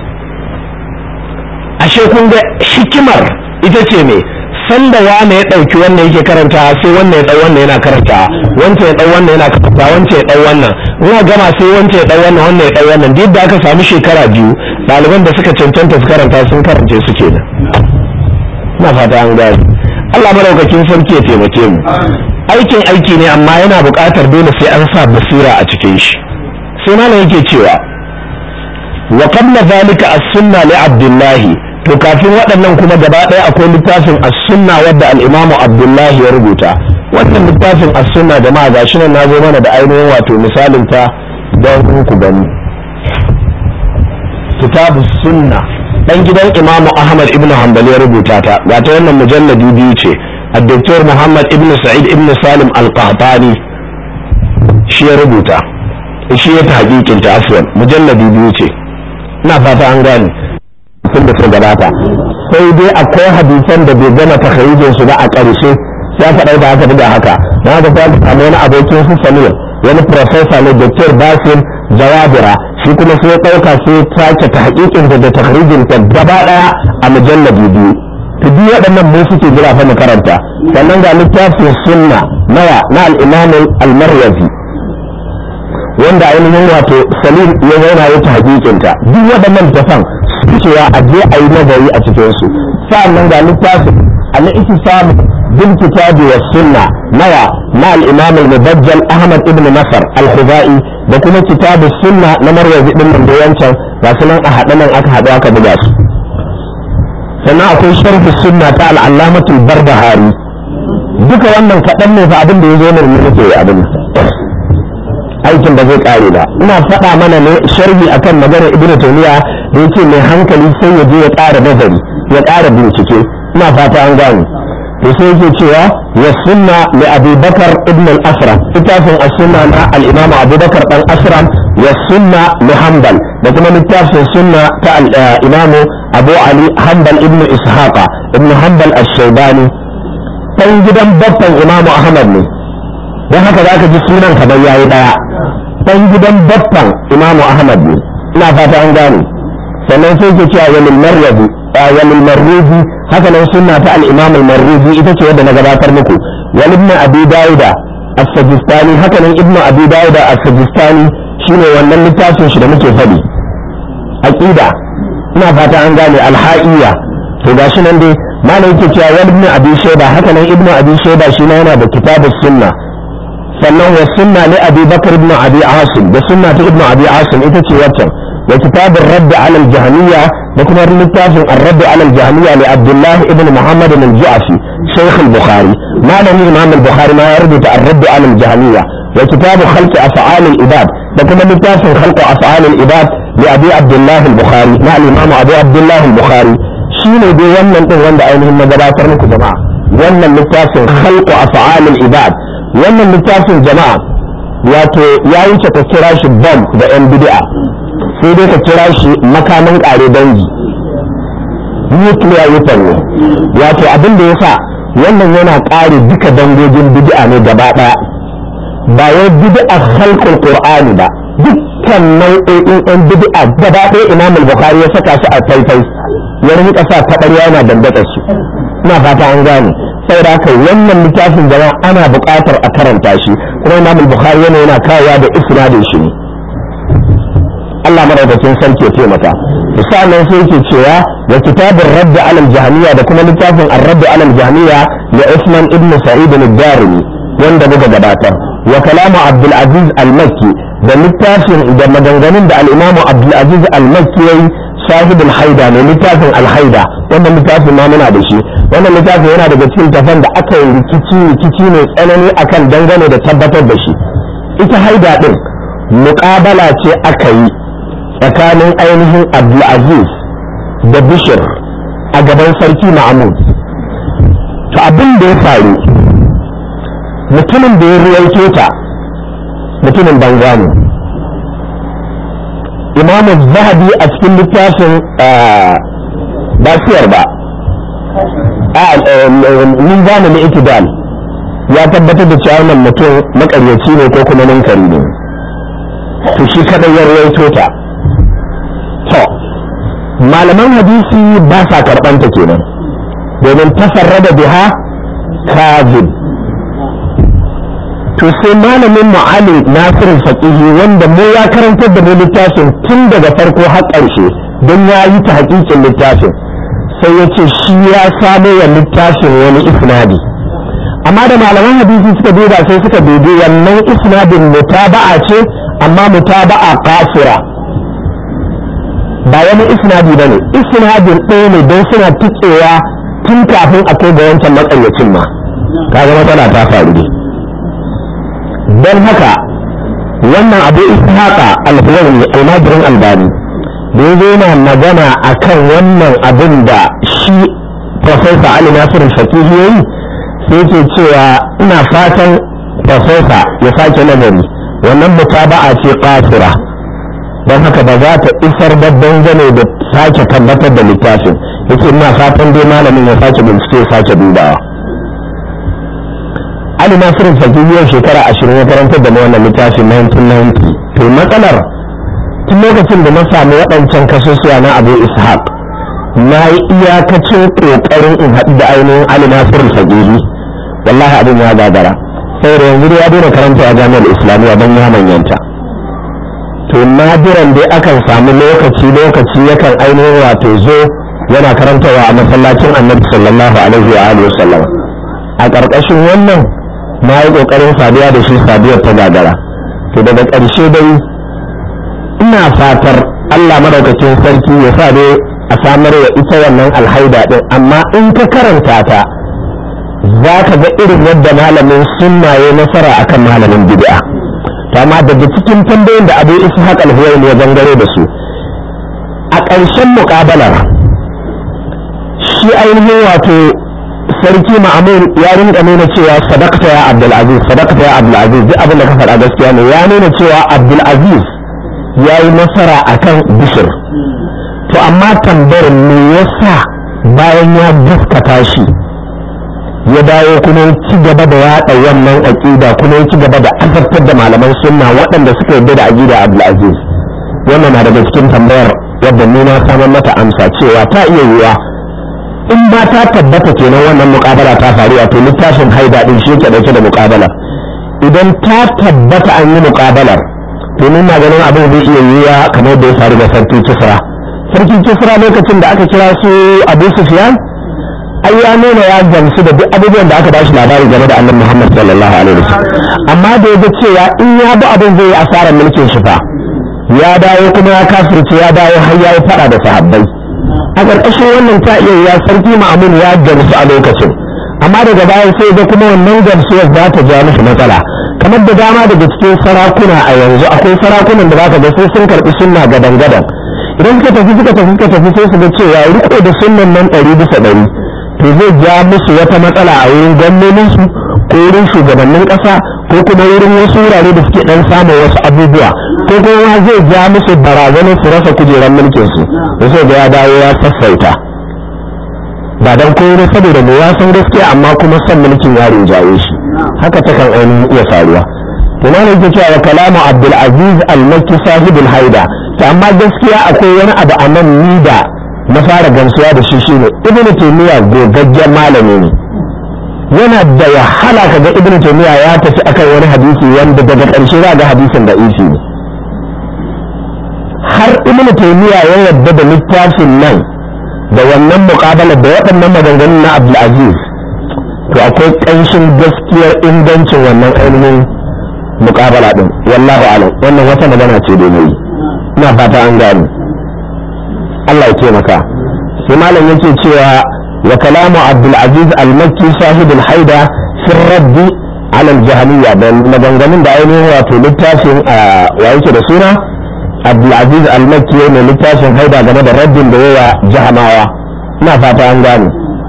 ashe kun ga hikimar ita ce me sanda wane ya ɗauki wannan yake karanta sai wannan ya ɗau wannan yana karanta wancan ya ɗau wannan yana karanta wancan ya ɗau wannan ina gama sai wancan ya ɗau wannan wannan ya ɗau wannan duk da aka samu shekara biyu ɗaliban da suka cancanta su karanta sun karance su kenan. ina fata an gane Allah madaukakin sarki ya taimake mu. aikin aiki ne amma yana buƙatar dole sai an sa basira a cikin shi. sai malam yake cewa wa qabla zalika as-sunna li abdullahi to kafin waɗannan kuma gaba ɗaya akwai littafin as-sunna wadda al-imamu abdullahi ya rubuta. wannan littafin as-sunna jama'a gashi nan nazo mana da ainihin wato misalin ta don ku gani. kitabu sunna dan gidan imamu ahmad ibnu hanbal ya rubuta ta ga ta wannan mujalladi biyu ce ad-doktor muhammad ibnu sa'id ibnu salim al-qahtani shi ya rubuta shi ya tahqiqin ta aswan mujalladi biyu ce ina fata an gane sun da sun gabata sai dai akwai hadisan da bai gama takharijin su ba a ƙarshe ya faɗa da haka da haka na ga ta samu wani abokin su Samir wani professor ne Doctor Basim Jawabira shi kuma sai ya ɗauka sai ya sake tahqiqin da da takharijin ta gaba ɗaya a mujalladi biyu to duk waɗannan mu suke jira fa mu karanta sannan ga littafin sunna nawa na al-Imam al-Marwazi wanda ainihin wato Salim ya zauna ya tahqiqin ta duk waɗannan tafan cewa a je a yi nazari a cikin su sa'annan ga littafin al-Ittisam bil kitabi was sunna nawa na al-Imam al-Mubajjal Ahmad ibn Nasr al-Khuzai da kuma kitabu sunna na Marwazi din nan da yancan ga sunan a haɗa nan aka haɗu aka buga su. sannan akwai sharh sunna ta al-Allamah al-Barbahari duka wannan kaɗan ne fa abin da ya zo ne muke abin aikin da zai kare ba ina faɗa mana ne sharhi akan maganar Ibn Taymiyyah da yake mai hankali sai ya je ya ƙara nazari ya ƙara bincike ina fata an gane to sai yake cewa ya sunna li Abu Bakar ibn al-Asram littafin as-sunna na al-Imam Abu Bakar dan Asram ya sunna li Hanbal da kuma littafin sunna ta al-Imam Abu Ali Hanbal ibn Ishaqa ibn Hanbal ash-Shaybani dan gidan babban Imam Ahmad ne dan haka zaka ji sunan kamar yayi daya dan gidan babban Imam Ahmad ne ina fata an gane sannan sai ke cewa walil marwazi walil marwazi haka nan sunna ta al-Imam al-Marwazi ita ce wadda na gabatar muku wal ibn Abi Dawud as-Sajistani haka nan ibn Abi Dawud as-Sajistani shine wannan littafin shi da muke faɗi aqida ina fata an gane al-Ha'iyya to gashi nan dai malai yake cewa wal ibn Abi Shayba haka nan ibn Abi Shayba shi ne yana da kitabus sunna sannan wa sunna li Abi Bakr ibn Abi Asim da sunna ta ibn Abi Asim ita ce waccan وكتاب الرد على الجهمية وكما النتاج الرد على الجهمية لعبد الله ابن محمد الجعفي شيخ البخاري ما لم الإمام البخاري ما يرد الرد على الجهمية وكتاب خلق أفعال العباد وكما النتاج خلق أفعال العباد لأبي عبد الله البخاري مع الإمام أبي عبد الله البخاري شيء دي ومن ومن أينهم مجالات رنكو جماعة ومن النتاج خلق أفعال العباد ومن النتاج جماعة wato ya wuce ka kira shi bomb da yan bid'a sai dai ka kira shi makamin ƙare dangi nuclear weapon ne wato abin da yasa wannan yana ƙare duka dangogin bid'a ne gaba ɗaya ba wai bid'a khalqul qur'ani ba dukkan nau'o'in yan bid'a gaba ɗaya Imam al-Bukhari ya saka su a faifai ya rinka sa taɓarya yana dandatsar su ina fata an gane saboda haka wannan littafin jama'a ana buƙatar a karanta shi kuma Imam al-Bukhari yana yana kawowa da isnadin shi ne Allah madaukakin sarki ya taimaka to sannan sai yake cewa wa kitabur radd ala al-jahmiya da kuma littafin ar-radd ala al-jahmiya da Usman ibn Sa'id al-Darimi wanda muka gabatar wa kalamu Abdul Aziz al-Makki da littafin da maganganun da al-Imam Abdul Aziz al-Makki yayi sahib al-Haida ne littafin al-Haida wannan littafin ma muna da shi wannan littafin yana daga cikin tafan da aka yi rikici rikici ne tsanani akan dangane da tabbatar da shi ita haida din muqabala ce aka yi tsakanin ainihin Abdul Aziz da Bishr a gaban sarki Mahmud to abin da ya faru mutumin da ya ruwaito ta mutumin banza ne Imam Zahabi a cikin littafin ba siyar ba a min zamanin itidal ya tabbatar da cewa wannan mutum makaryaci ne ko kuma munkari ne to shi kadai ya ruwaito ta to malaman hadisi ba sa karɓanta kenan domin tafarrada biha kazib to sai malamin mu'ali Nasir Faqihi wanda mu ya karantar da mu littafin tun daga farko har ƙarshe don ya yi ta hakikin littafin sai ya ce shi ya samo wa littafin wani isnadi amma da malaman hadisi suka duba sai suka dubi wannan isnadin mutaba'a ce amma mutaba'a kafira ba wani isnadi bane isnadin ɗaya ne don suna tikewa tun kafin a kai ga wancan matsayyacin ma kaga matsala ta faru ne don haka wannan abu ishaqa al-huwaini al-madrin albani da yazo yana magana akan wannan abin da shi professor Ali Nasir Faqihi yayi sai ke cewa ina fatan professor ya sake nazari wannan mutaba'a ce qasira don haka ba za ta isar da dangane da sake tabbatar da littafin yake ina fatan dai malamin ya sake bincike ya sake dubawa Ali Nasir Faqihi yau shekara ashirin ya karantar da wannan littafin nineteen ninety to matsalar tun lokacin da na samu waɗancan kasusuwa na Abu Ishaq na yi iyakacin ƙoƙarin in haɗu da ainihin Ali Nasir Faqihi wallahi abin ya gagara sai da yanzu ya daina karanta a jami'ar Islamiyya don ya manyanta to nadiran dai akan samu lokaci lokaci yakan ainihin wato zo yana karantawa a masallacin Annabi sallallahu alaihi wa alihi wasallam a ƙarƙashin wannan na yi ƙoƙarin saduwa da shi saduwar ta gagara to daga ƙarshe dai ina fatar Allah madaukakin sarki ya sa dai a samar wa ita wannan alhaida din amma in ka karanta ta za ka ga irin yadda malamin sunna ya nasara akan malamin bid'a to amma daga cikin tambayoyin da Abu Ishaq al-Huwaini ya gangare da su a ƙarshen muƙabalar shi ainihin wato sarki Ma'mun ya rinka nuna cewa sadaqta ya Abdul Aziz sadaqta ya Abdul Aziz duk abin da ka faɗa gaskiya ne ya nuna cewa Abdul Aziz ya yi nasara akan Bishr to amma tambayar me yasa bayan ya gaskata shi ya dawo kuma ya ci gaba da yaɗa wannan aqida kuma ya ci gaba da azabtar da malaman sunna waɗanda suka yarda da aqida Abdul Aziz wannan na daga cikin tambayar wadda ni na samar mata amsa cewa ta iya yiwa in ba ta tabbata kenan wannan muƙabala ta faru wato littafin haida din shi yake dauke da muƙabala idan ta tabbata an yi muƙabalar to ni na ganin abin zai iya yiwa kamar da ya faru da sarki Kisra sarki Kisra lokacin da aka kira su Abu Sufyan ai ya nuna ya gamsu da duk abubuwan da aka bashi labari game da Annabi Muhammad sallallahu alaihi wasallam amma da yaga cewa in ya bi abin zai yi asarar mulkin shi fa ya dawo kuma ya kafirce ya dawo har ya yi fada da sahabbai a ƙarƙashin wannan ta iya ya sarki Ma'mun ya gamsu a lokacin amma daga baya sai da kuma wannan gamsuwar za ta ja mishi matsala kamar da dama daga cikin sarakuna a yanzu akwai sarakunan da zaka ga sai sun karɓi sunna gadan gadan idan suka tafi suka tafi suka tafi sai su ga cewa riko da sunnan nan ɗari bisa ɗari to zai ja musu wata matsala a wurin gwamnoninsu ko wurin shugabannin ƙasa ko kuma wurin wasu wurare da suke ɗan samun wasu abubuwa ko kuma zai ja musu barazanar su rasa kujerar mulkinsu da sai da ya dawo ya sassauta ba don koyo saboda mai ya san gaskiya amma kuma son mulkin ya rinjaye shi haka ta kan ainihin iya faruwa kuma ne ke cewa kalamu Abdul Aziz al-Makki sahibul haida to amma gaskiya akwai wani abu a nan ni da na fara gamsuwa da shi shine Ibn Taymiyyah gogaggen malami ne yana da wahala kaga Ibn Taymiyyah ya tafi akan wani hadisi wanda daga ƙarshe za ga hadisin da isi ne har ibn taymiya ya yarda da littafin nan da wannan muqabala da waɗannan maganganun na Abdul Aziz to akwai ƙanshin gaskiyar ingancin wannan ainihin muqabala din wallahu a'lam wannan wata magana ce da nayi ina fata an gane Allah ya taimaka sai malam yake cewa wa kalamu Abdul Aziz al-Makki sahib al-Haida fi radd ala al-Jahmiyya da maganganun da ainihin wato littafin wa yake da suna Abdul Aziz al-Makki ne littafin Haida game da raddin da yawa Jahmawa ina fata an gane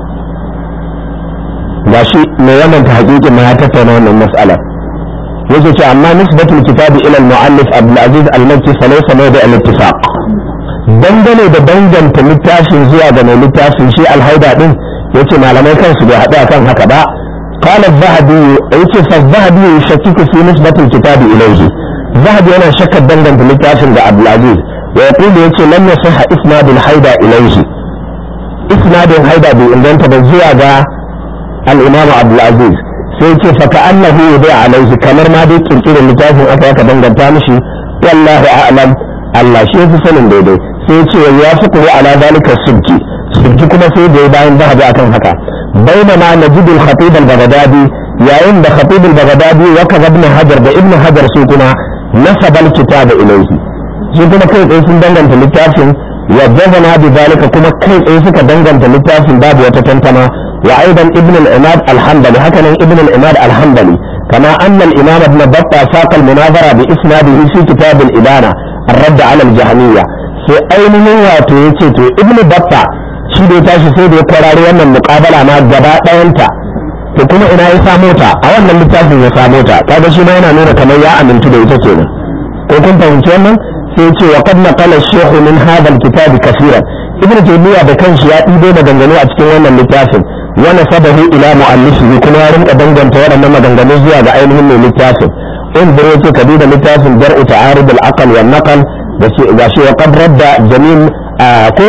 gashi mai wannan ta hakikin ma ya tattauna wannan mas'ala yake ce amma nisbatul kitabi ila al-mu'allif Abdul Aziz al-Makki falaysa mawdi al-ittifaq dangane da danganta littafin zuwa ga mai littafin shi al-Haida din yace malamai kansu bai haɗu akan haka ba qala az-Zahabi yace fa az-Zahabi yashakku fi nisbatil kitabi ilayhi Zahabi yana shakkar danganta littafin ga Abdul Aziz wa yaqulu yace lam yasihha isnadul Haida ilayhi isnadin Haida bai inganta ba zuwa ga al-Imam Abdul Aziz sai ce fa ka'annahu yudai alaihi kamar ma dai kirkirin littafin aka aka danganta mishi wallahu a'lam Allah shi yafi sanin daidai sai ce ya fi kuru ala zalika subki subki kuma sai da bayan zahabi akan haka bainama najidul khatib al-baghdadi yayin da khatib al-baghdadi wa kaza ibn hajar da ibn hajar su kuma nasabal kitaba ilayhi shi kuma kai tsaye sun danganta littafin wa jazana bi zalika kuma kai tsaye suka danganta littafin babu wata tantama وأيضا ابن العماد الحنبلي هكذا ابن العماد الحنبلي كما أن الإمام ابن بطة ساق المناظرة بإسناده في كتاب الإبانة الرد على الجهمية في أين نواتو يتيتو ابن بطة شيدي تاشي سيدي قراري أن المقابلة مع الجباء أنت تكون إنا يساموتا أو أن اللتافي يساموتا هذا شيء ما ينا نورا كما يا أمن تدي تتينا وكنت فهمتنا سيتي وقد نقل الشيخ من هذا الكتاب كثيرا ابن تيمية بكنش يا إيدي مدنجنو أتكون اللتافي ونسبه إلى مؤلفه كما يرم أدنجن تورا نما دنجنو زيادة عينهم من اللتافي انظروا كبير اللتافي درء تعارض العقل والنقل وشي وقد رد جميل آكو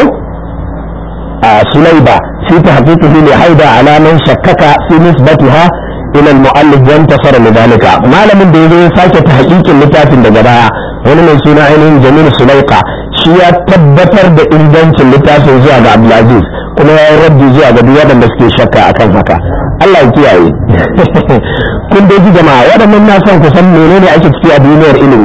آه سليبة في تحقيقه لحيدة على من شكك في نسبتها إلى المؤلف وانتصر لذلك ما لم يدري ساكة تحقيق اللتافي دجبايا wani mai suna ainihin Jamil Sulaika shi ya tabbatar da ingancin littafin zuwa ga Abdul Aziz kuma ya yi raddi zuwa ga duk waɗanda suke shakka akan haka Allah ya kiyaye kun dai ji jama'a waɗannan na son ku san menene ake ciki a duniyar ilimi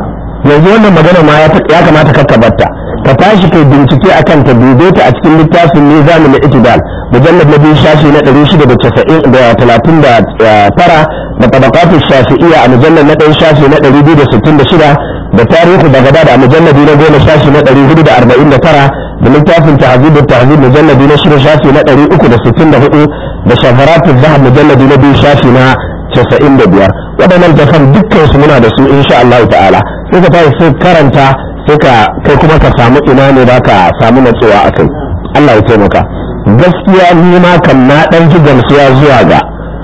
yanzu wannan magana ma ya kamata ka kabarta ka tashi kai bincike akan ta dube ta a cikin littafin Nizamul I'tidal mujallad na biyu shafi na ɗari shida da casa'in da talatin da tara da tabaqatu shafi'iyya a mujallad na ɗaya shafi na ɗari biyu da sittin da shida da tarihu Baghdad a mujalladi na goma shafi na ɗari hudu da arba'in da tara da littafin tahzibut tahzib mujalladi na shida shafi na ɗari uku da sittin da hudu da shafaratuz zahab mujalladi na biyu shafi na casa'in da biyar waɗannan tafan dukkan su muna da su insha Allah ta'ala sai ka tafi sai karanta sai ka kai kuma ka samu ina ne da ka samu natsuwa akai Allah ya taimaka gaskiya ni ma kan na dan ji gamsuwa zuwa ga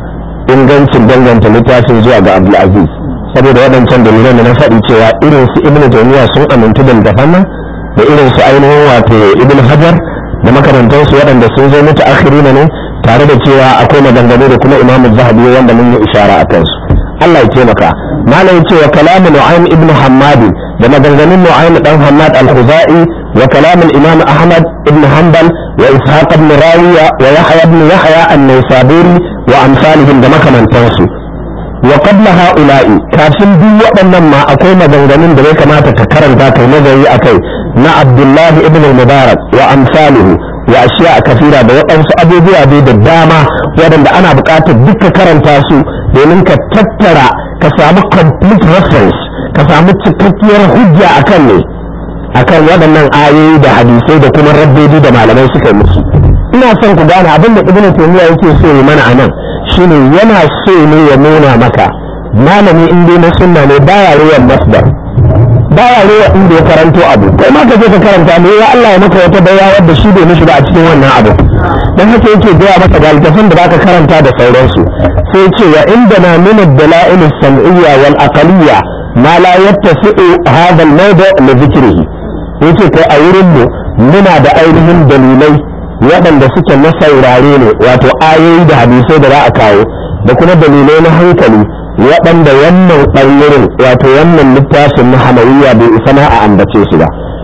ingancin danganta littafin zuwa ga Abdul Aziz saboda waɗancan dalilan da na faɗi cewa irin su Ibn Taymiyyah sun amintu da littafan nan da irin su ainihin wato Ibn Hajar da makarantansu waɗanda sun zo mutu akhirina ne tare da cewa akwai maganganu da kuma Imam Zahabi wanda mun yi ishara a kansu Allah ya taimaka malam ce wa kalamu Nu'aym ibn Hammad da maganganun Nu'aym dan Hammad al-Khuzai wa kalamu Imam Ahmad ibn Hanbal wa Ishaq ibn Rawiya wa Yahya ibn Yahya an-Naysaburi wa amsalihim da makamantansu wa qabla ha'ula'i kafin duk waɗannan ma akwai maganganun da ya kamata ka karanta kai nazari akai na Abdullahi ibn al-Mubarak wa amsalihu wa ashiya kafira da waɗansu abubuwa dai da dama waɗanda ana buƙatar duka karanta su domin ka tattara ka samu complete reference ka samu cikakkiyar hujja akan ne akan waɗannan ayoyi da hadisai da kuma rabbodi da malamai suka yi musu ina son ku gane abin da Ibn Taymiyyah yake so ya mana anan shine yana so ne ya nuna maka malami in dai na sunna ne baya ruwan masdar baya ruwa inda ya karanto abu kai ma ka je ka karanta ne ya Allah ya maka wata baya wadda shi bai mishi ba a cikin wannan abu dan haka yake gaya maka ga littafin da baka karanta da sauransu sai ce ya indana min ad-dala'il as-sam'iyya wal aqliyya ma la yattasi'u hadha al-mawdu' li dhikrihi yace kai a wurin mu muna da ainihin dalilai waɗanda suke na saurare ne wato ayoyi da hadisai da za a kawo da kuma dalilai na hankali waɗanda wannan ɓangaren wato wannan littafin na Hamawiyya bai isa ma a ambace su ba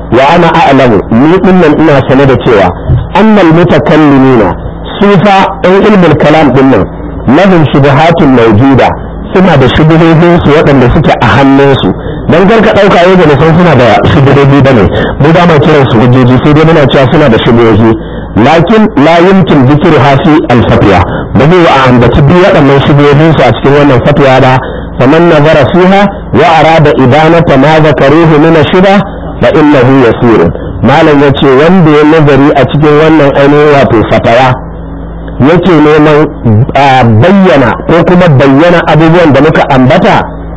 wa ana a'lamu ni dinnan ina sane da cewa annal mutakallimina sufa ɗan ilmul kalam dinnan lahum shubuhatun mawjuda suna da shubuhohin su waɗanda suke a hannunsu dan karka dauka yau da san suna da shubuhohi bane mu ba ma kiran su hujjoji sai dai muna cewa suna da shubuhohi lakin la yumkin dhikruha fi al-fatwa ba zai wa ambaci duk waɗannan shubuhohin su a cikin wannan fatwa ba faman nazara fiha wa arada idanata ma zakaruhu min ash-shubha fa innahu yasir malam yace wanda ya nazari a cikin wannan ainihin wato fatawa yake neman bayyana ko kuma bayyana abubuwan da muka ambata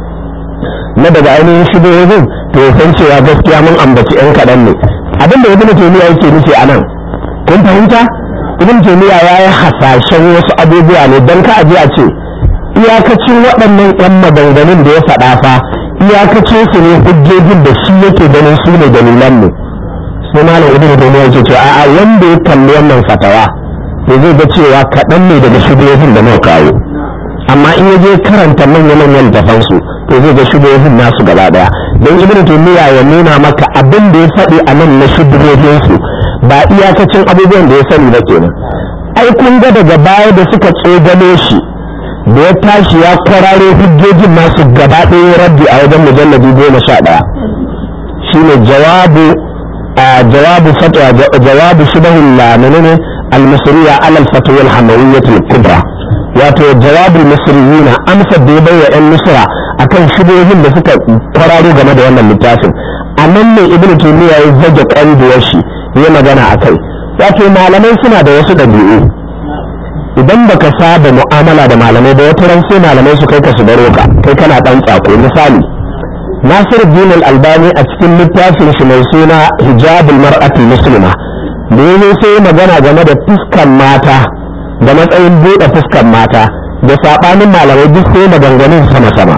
na daga ainihin shubuhohin to san cewa gaskiya mun ambaci ɗan kaɗan ne abin da ibnu taymiya yake nufi anan kun fahimta ibnu taymiya ya yi hasashen wasu abubuwa ne don ka aje a ce iyakacin waɗannan ɗan maganganun da ya faɗa fa iyakacin su ne hujjojin da shi yake ganin su ne dalilan mu sai malam ibnu taymiya yake cewa a'a wanda ya kalli wannan fatawa to zai ga cewa kaɗan ne daga shubuhohin da muka kawo amma in ya je karanta manya-manyan dafansu to zai ga shubuhohin nasu gaba daya don ibn taymiya ya nuna maka abin da ya faɗi a nan na shubuhohin su ba iyakacin abubuwan da ya sani ba kenan ai kun ga daga baya da suka tsogalo shi da ya tashi ya kwararo hujjojin nasu gaba ɗaya raddi a wajen mujalladi goma sha ɗaya shine jawabu a jawabu fatwa jawabu shubahul menene al-misriya ala al-fatwa al-hamawiyyah al-kubra wato jawabul misriyina amsa da ya bayar yan misra akan shubuhohin da suka kwararo game da wannan littafin a nan ne ibnu taymiya ya zage kanduwar shi ya magana akai wato malamai suna da wasu dabi'u idan baka saba mu'amala da malamai da wata ran sai malamai su kai ka su baro ka kai kana dan tsako misali Nasiruddin al-Albani a cikin littafin shi mai suna Hijabul Mar'atul Muslima da yayin sai magana game da fuskan mata da matsayin buɗe fuskan mata da saɓanin malamai duk sai maganganun sama-sama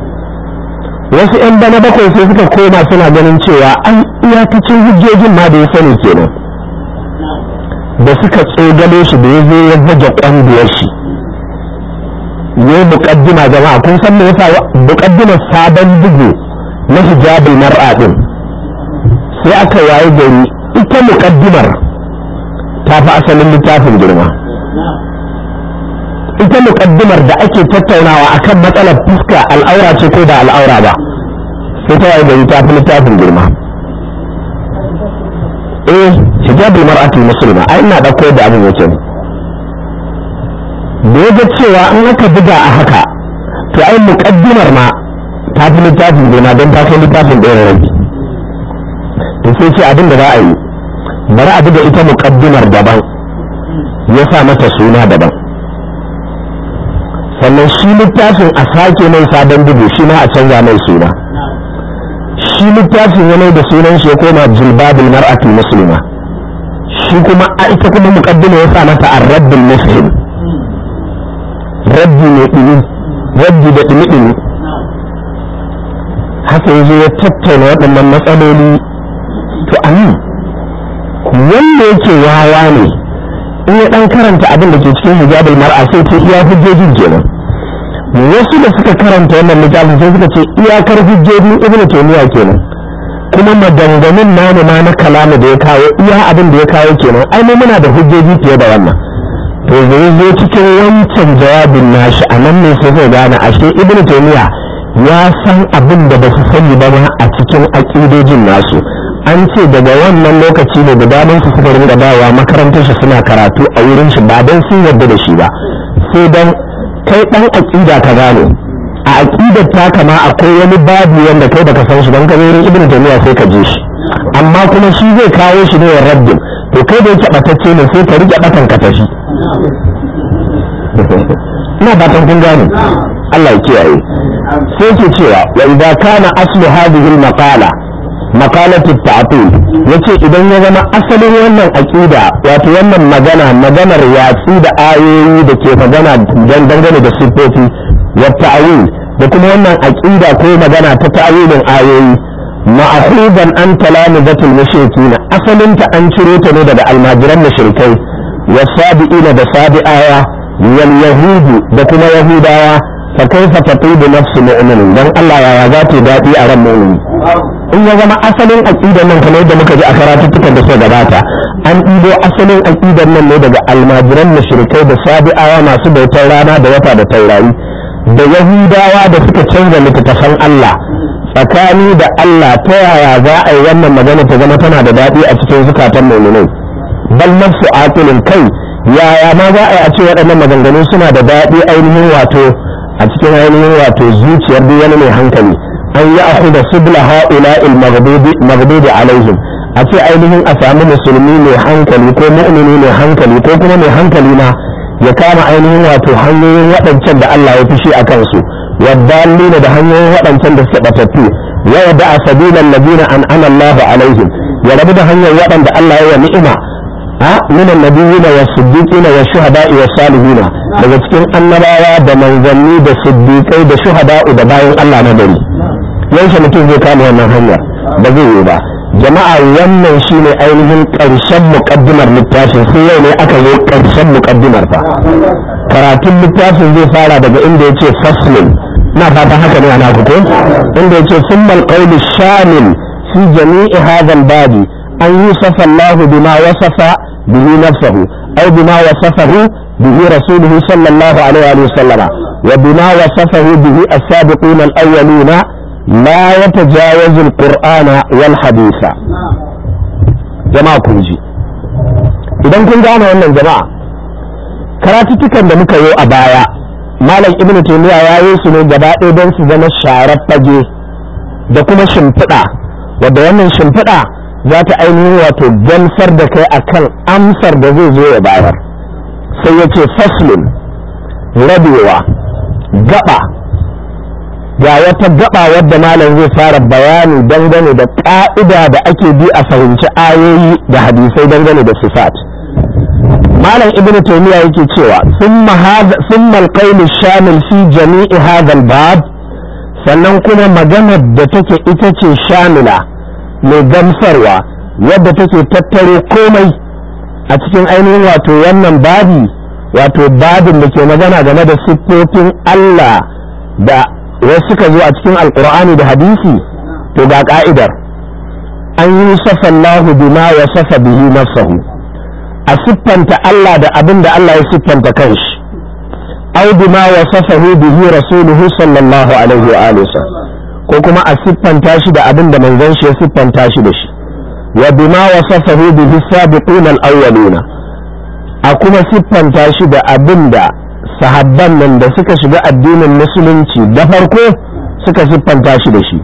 wasu 'yan bana bakwai sai suka koma suna ganin cewa an iyakacin hujjojin ma da ya sani kenan da suka tsogalo shi da ya zo ya zage kwanduwar shi ya yi muƙaddima jama'a kun san me yasa muƙaddimar sabon bugu na hijabul mar'a din sai aka waye gari ita muƙaddimar ta fi asalin littafin girma ita muƙaddimar da ake tattaunawa akan matsalar fuska al'aura ce ko da al'aura ba sai ta yi gari ta fi littafin girma eh hijabul mar'atul muslima ai ina dauko da abin yake da yaga cewa in aka buga a haka to ai muƙaddimar ma ta fi littafin girma don ta kai littafin da yana rabi to sai ce abin da za a yi bari a buga ita muƙaddimar daban ya sa mata suna daban sannan shi littafin a sake mai sabon bugu shi ma a canza mai suna shi littafin ya mai da sunan shi ya koma jilbabul mar'atul muslima shi kuma a ita kuma muqaddima ya sa mata ar-raddul muslim raddi ne dini raddi da dini dini haka yazo ya tattauna waɗannan matsaloli to amin wanda yake wawa ne in ya dan karanta abin da ke cikin hijabul mar'a sai ce iya hujjojin kenan wasu da suka karanta wannan littafin sai suka ce iyakar hujjojin ibnu taymiya kenan kuma maganganun namu ma na kalamu da ya kawo iya abin da ya kawo kenan ai mu muna da hujjoji fiye da wannan to zai zo cikin wancan jawabin nashi a nan ne sai zai gane ashe ibnu taymiya ya san abin da ba su sani ba ma a cikin aqidojin nasu an ce daga wannan lokaci ne da daman su suka ringa dawowa makarantar shi suna karatu a wurin shi ba dan sun yarda da shi ba sai dan kai dan aqida ka gane a aqidar ta kama akwai wani babu wanda kai baka san shi dan ka wurin ibnu taymiya sai ka je shi amma kuma shi zai kawo shi ne raddin to kai da yake batacce ne sai ka rike batan ka tashi ina fatan kun gane Allah ya kiyaye sai ke cewa wa idza kana aslu hadhihi al-maqala maqalatu at-ta'til yace idan ya zama asalin wannan aqida wato wannan magana maganar yatsi da ayoyi da ke magana dangane da sifofi wa ta'wil da kuma wannan aqida ko magana ta ta'wilin ayoyi ma'khudan an talamizatul mushrikin asalin ta an ciro ta ne daga almajiran mushrikai wasabiina da sabi'aya wal yahudu da kuma yahudawa fa kaifa tatibu nafsu mu'min dan Allah ya za ta dadi a ran mu'min in ya zama asalin aqidar nan kamar yadda muka ji a karatuttukan da suka gabata an ɗibo asalin aqidar nan ne daga almajiran mushrikai da sabi'awa masu bautar rana da wata da taurari da yahudawa da suka canza littattafan Allah tsakani da Allah ta yaya za a yi wannan magana ta zama tana da daɗi a cikin zukatan mu'minai bal nafsu aqilin kai yaya ma za a yi a ce waɗannan maganganu suna da daɗi ainihin wato a cikin ainihin wato zuciyar duk wani mai hankali an yi aku da subla ha'ula'il maghdubi alaihim a ce ainihin a sami musulmi mai hankali ko mu'mini mai hankali ko kuma mai hankali na ya kama ainihin wato hanyoyin waɗancan da Allah ya fushi a kansu waddallina da hanyoyin waɗancan da suka batattu ya yada a sabilan ladina an ana Allah alaihim ya rabu da hanyar waɗanda Allah ya yi ni'ima a minan nabiyina wa siddiqina wa shuhada'i wa salihina daga cikin annabawa da manzanni da siddiqai da shuhada'u da bayan Allah na gari yaushe mutum zai kama wannan hanyar ba zai yi ba jama'a wannan shine ainihin ƙarshen muƙaddimar littafin sai yau ne aka zo ƙarshen muƙaddimar fa karatun littafin zai fara daga inda yace faslun na fata haka ne ana ko inda yace summal qawlu shamil fi jami'i hadha al-babi an yusafa Allah bima wasafa bihi nafsuhu aw bima wasafahu bihi rasuluhu sallallahu alaihi wa sallam wa bima wasafahu bihi as-sabiqun al-awwaluna لا يتجاوز القرآن والحديث جماعة كنجي idan kun gane wannan jama'a karatutukan da muka yi a baya malam ibnu taymiya ya yi su ne gaba ɗaya don su zama sharar fage da kuma shimfiɗa wadda wannan shimfiɗa za ta ainihin wato gamsar da kai akan amsar da zai zo ya bayar sai ya ce faslun rabewa gaba ga wata gaba wadda malam zai fara bayani dangane da ƙa'ida da ake bi a fahimci ayoyi da hadisai dangane da sifat malam ibnu taymiya yake cewa thumma hadha thumma al-qawl shamil fi jami'i hadha al-bab sannan kuma maganar da take ita ce shamila mai gamsarwa wadda take tattare komai a cikin ainihin wato wannan babi wato babin da ke magana game da siffofin Allah da wasu suka zo a cikin alkur'ani da hadisi to ga ka'idar an yi safallahu bima wa safa bihi nafsahu a siffanta Allah da abin da Allah ya siffanta kanshi aw bima wa safahu bihi rasuluhu sallallahu alaihi wa alihi ko kuma a siffanta shi da abin da manzon shi ya siffanta shi da shi wa bima wa safahu bihi sabiquna al-awwaluna a kuma siffanta shi da abin da sahabban nan da suka shiga addinin musulunci da farko suka siffanta shi da shi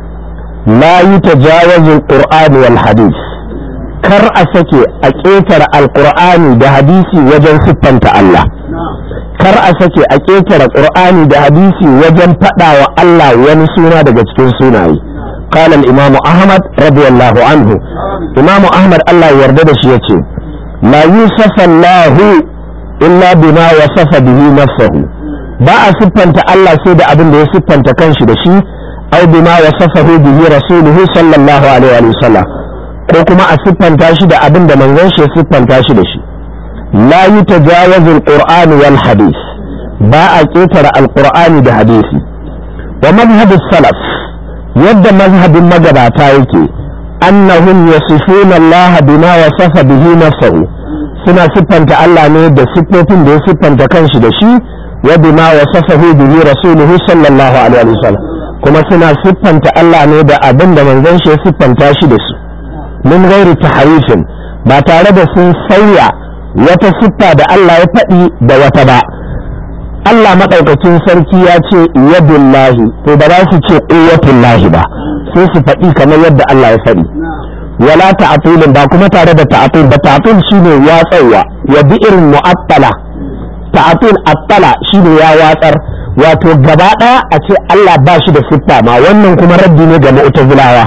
la yutajawazul qur'ani wal hadith kar a sake a ƙetare alqur'ani da hadisi wajen siffanta Allah kar a sake a ƙetare qur'ani da hadisi wajen faɗa wa Allah wani suna daga cikin sunaye qala al-imam ahmad radiyallahu anhu imam ahmad Allah ya yarda da shi yace la yusafa Allahu illa bima wasafa bihi nafsuhu ba a siffanta Allah sai da abin da ya siffanta kanshi da shi aw bima wasafahu bihi rasuluhu sallallahu alaihi wa sallam ko kuma a siffanta shi da abin da manzon shi ya siffanta shi da shi la yutajawazu alqur'ani wal hadith ba a ketara alqur'ani da hadisi wa madhhab salaf yadda mazhabin magabata yake annahum yasifuna Allah bima wasafa bihi nafsuhu suna siffanta Allah ne da siffofin da ya siffanta kanshi da shi wa bima wasafahu bihi rasuluhu sallallahu alaihi wasallam kuma suna siffanta Allah ne da abin da manzon shi ya siffanta shi da shi min ghairi tahrifin ba tare da sun sauya wata siffa da Allah ya faɗi da wata ba Allah madaukakin sarki ya ce yadullahi to ba za su ce quwwatullahi ba sai su faɗi kamar yadda Allah ya faɗi wala ta'atilin ba kuma tare da ta'atil ba ta'atil shine ya tsawa wa bi'ir mu'attala ta'atil attala shine ya watsar wato gaba daya a ce Allah ba shi da siffa ma wannan kuma raddi ne ga mu'tazilawa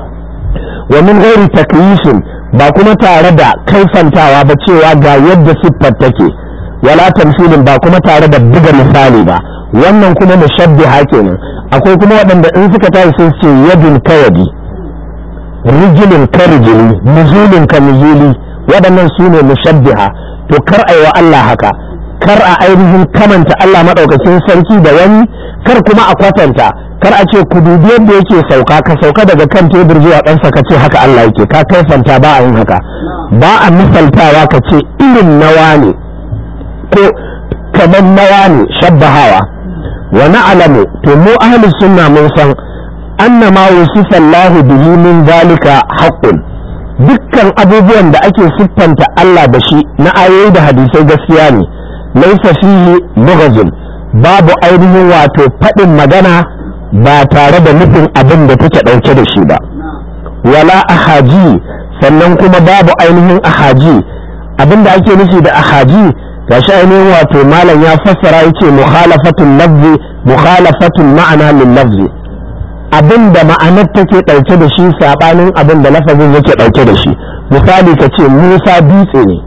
wa min ghairi takyifin ba kuma tare da kaifantawa ba cewa ga yadda siffar take wala tamthilin ba kuma tare da buga misali ba wannan kuma mushabbiha kenan akwai kuma waɗanda in suka tashi sun ce yadin kayadi rijilin ka rijili nuzulin ka nuzuli waɗannan su ne mushabbiha to kar a yi wa Allah haka kar a ainihin kamanta Allah maɗaukakin sarki da wani, kar kuma a kwatanta, kar a ce ku dubi yadda yake sauka ka sauka daga kan tebur zuwa ɗansa ka ce haka Allah yake, ka kaifanta ba a yin haka, ba a misaltawa ka ce irin nawa ne ko kamar nawa ne shabbahawa. wa na'lamu, to mu ahlus sunna mun san anna ma wusifa Allah bihi min zalika haqqun, dukkan abubuwan da ake siffanta Allah da shi na ayoyi da hadisai gaskiya ne, laisa fihi mughazun, babu ainihin wato faɗin magana ba tare da nufin abin da take ɗauke da shi ba, wala ahaji, sannan kuma babu ainihin ahaji. Abin da ake nufi da ahaji gashi ainihin wato malam ya fassara yace mukhalafatul lafzi mukhalafatul ma'ana lil lafzi, abin da ma'anar take ɗauke da shi sabanin abin da lafazin yake ɗauke da shi. Misali ka ce Musa dutse ne,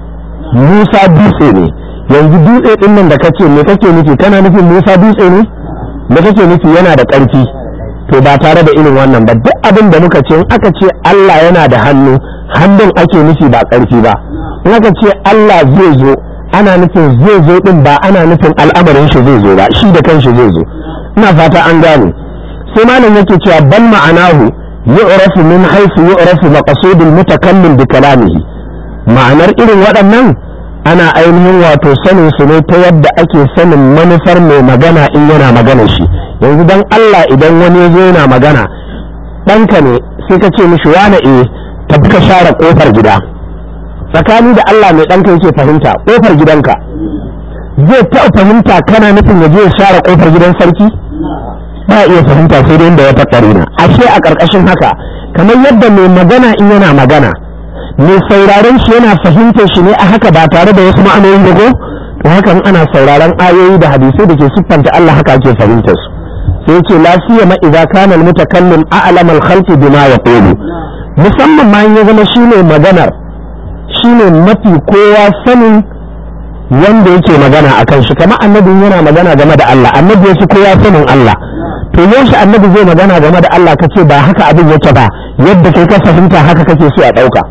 Musa dutse ne, yanzu dutse din nan da kace me kake nufi, kana nufin Musa dutse ne da kake nufi yana da ƙarfi, to ba tare da irin wannan ba. Duk abin da muka ce in aka ce Allah yana da hannu, hannun ake nufi ba ƙarfi ba. In aka ce Allah zai zo, ana nufin zai zo din ba ana nufin al'amarin shi zai zo ba, shi da kanshi zai zo. Ina fata an gane. sai malam yake cewa bal ma'anahu yu'rafu min haythu yu'rafu maqsudul mutakallim bi kalamihi, ma'anar irin waɗannan ana ainihin wato sanin su ne ta yadda ake sanin manufar mai magana in yana magana shi. Yanzu dan Allah idan wani ya zo yana magana, ɗanka ne sai ka ce mishi wane eh tafi ka share kofar gida, tsakani da Allah mai ɗanka yake fahimta kofar gidanka zai taɓa fahimta kana nufin ya je ya share kofar gidan sarki? ba iya fahimta sai dai da wata ƙarina. Ashe a ƙarƙashin haka, kamar yadda mai magana in yana magana mai sauraron shi yana fahimtar shi ne a haka ba tare da wasu ma'anoyin dago, to hakan ana sauraron ayoyi da hadisai da ke siffanta Allah haka ake fahimtar su. sai yace la siyama idza kana al-mutakallim a'lam al-khalq bima yaqulu, musamman ma in ya zama shine maganar shine mafi kowa sanin wanda yake magana akan shi. Kamar annabi yana magana game da Allah, annabi yace kowa sanin Allah, to yaushe annabi zai magana game da Allah kace ba haka abin yake ba, yadda kai ka fahimta haka kake so a dauka.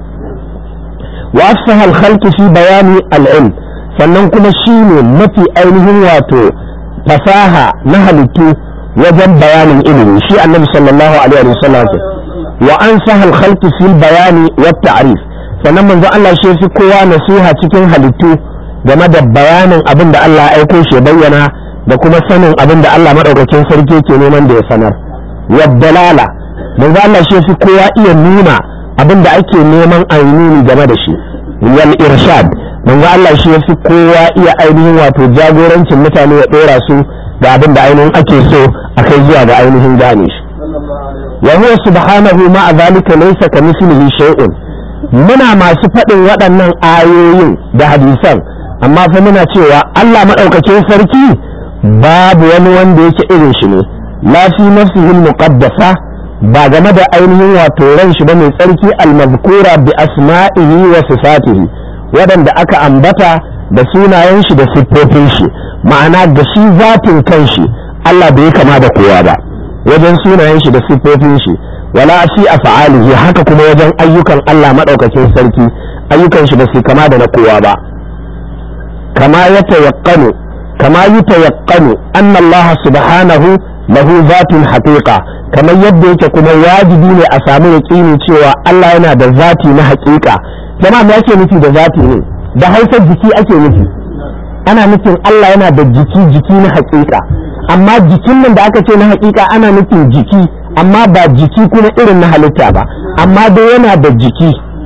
wa afsaha al-khalq fi bayani al-ilm, sannan kuma shine mafi ainihin wato fasaha na halittu wajen bayanin ilimi shi annabi sallallahu alaihi wasallam. wa ansaha al-khalq fi bayani wa ta'rif, sannan manzo Allah shi fi kowa nasiha cikin halittu game da bayanin abin da Allah ya aiko shi bayyana da kuma sanin abin da Allah madaukakin sarki ke neman da ya sanar. wa dalala, manzo Allah shi fi kowa iya nuna abin da ake neman a nuni game da shi. wal irshad, manzo Allah shi fi kowa iya ainihin wato jagorancin mutane ya dora su da abin da ainihin ake so a kai zuwa ga ainihin gane shi. wa huwa subhanahu ma'a zalika laysa kamithlihi shay'un, muna masu faɗin waɗannan ayoyin da hadisan, amma fa muna cewa Allah madaukakin sarki babu wani wanda yake irin shi ne, la fi nafsihi al-muqaddasa, ba game da ainihin wato ran shi ba mai tsarki, al-mazkura bi asma'ihi wa sifatihi, waɗanda aka ambata da sunayen shi da siffofin shi. Ma'ana da shi zatin kanshi Allah bai kama da kowa ba wajen sunayen shi da siffofin shi, wala fi af'alihi, haka kuma wajen ayyukan Allah madaukakin sarki ayyukan shi ba su kama da na kowa ba. kama yatayaqqanu kama yatayaqqanu anna Allah subhanahu lahu zatun haqiqa, kamar yadda yake kuma wajibi ne a samu yaqini cewa Allah yana da zati na haqiqa. Jama'a me yake nufi da zati ne? Da Hausa jiki ake nufi, ana nufin Allah yana da jiki jiki na haqiqa, amma jikin nan da aka ce na haqiqa ana nufin jiki amma ba jiki kuma irin na halitta ba, amma dai yana da jiki.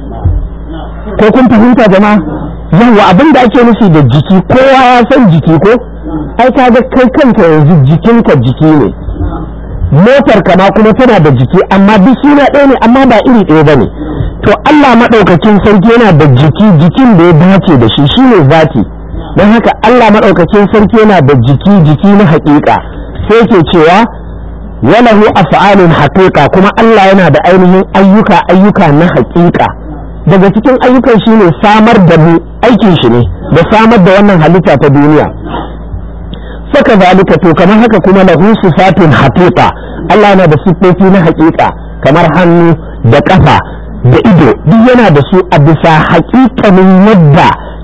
Ko kun fahimta jama'a? Yawa abin da ake nufi da jiki, kowa ya san jiki ko? Ai ka ga kai kanka yanzu jikinka jiki ne, motar kama kuma tana da jiki amma duk suna ɗaya ne amma ba iri ɗaya ba ne. To Allah maɗaukakin sarki yana da jiki, jikin da ya dace da shi shine zati. Don haka Allah maɗaukakin sarki yana da jiki jiki na haƙiƙa, sai ke cewa walahu af'alun haqiqa, kuma Allah yana da ainihin ayyuka ayyuka na haƙiƙa. Daga cikin ayyukan shi ne samar da mu, aikin shi ne da samar da wannan halitta ta duniya. Saka zalika, to kamar haka kuma lahu sifatun haqiqa, Allah yana da siffofi na haƙiƙa kamar hannu da ƙafa da ido, duk yana da su a bisa haƙiƙanin yadda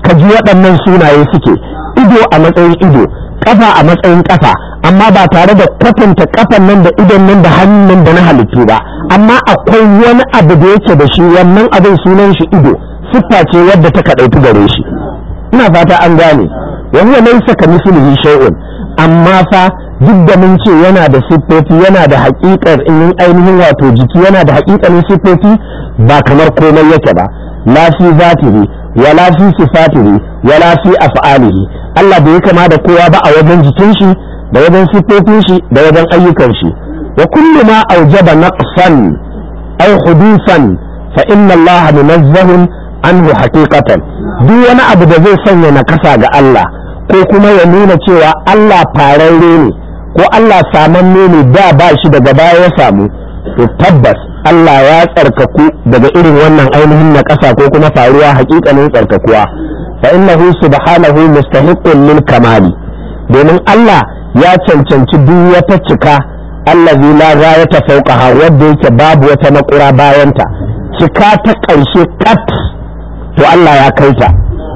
ka ji waɗannan sunaye suke, ido a matsayin ido, kafa a matsayin kafa, amma ba tare da kwatanta kafan nan da idon nan da hannun da na halittu ba, amma akwai wani abu da yake da shi, wannan abin sunan shi ido, siffa ce wadda ta kaɗaitu gare shi. ina fata an gane. wani laysa kamithlihi shay'un, amma fa duk da mun ce yana da siffofi, yana da haƙiƙar in ainihin wato jiki, yana da haƙiƙanin siffofi, ba kamar komai yake ba, la fi zatihi wala fi sifatihi wala fi af'alihi. Allah bai kama da kowa ba a wajen jikin shi, da wajen siffofin shi, da wajen ayyukan shi. wa kullu ma awjaba naqsan aw hudusan fa inna Allah munazzahun anhu haqiqatan. duk wani abu da zai sanya nakasa ga Allah, ko kuma ya nuna cewa Allah fararre ne ko Allah samanne ne da ba shi daga baya ya samu, to tabbas Allah ya tsarkaku daga irin wannan ainihin nakasa ko kuma faruwa haƙiƙanin tsarkakuwa. fa innahu subhanahu mustahiqqun lil kamali, domin Allah ya cancanci duk wata cika, allazi la ghayata fawqaha, wanda yake babu wata makura bayanta, cika ta ƙarshe kat, to Allah ya kaita.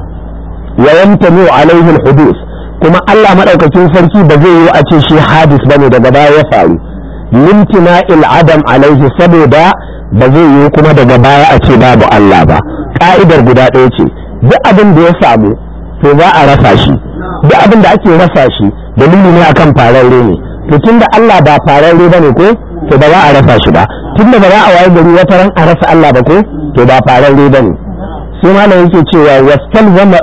wa yamtanu alaihi al-hudus, kuma Allah madaukakin sarki ba zai yi a ce shi hadis bane daga baya ya faru. limtina il adam alaihi, saboda ba zai yi kuma daga baya a ce babu Allah ba. ka'idar guda ɗaya ce, duk abin da ya samu to za a rasa shi, duk abin da ake rasa shi dalili ne akan fararre ne. to tunda Allah ba fararre bane ko, to ba za a rasa shi ba. tunda ba za a waye gari wata ran a rasa Allah ba ko, to ba fararre bane. sai malam yake cewa wastalzama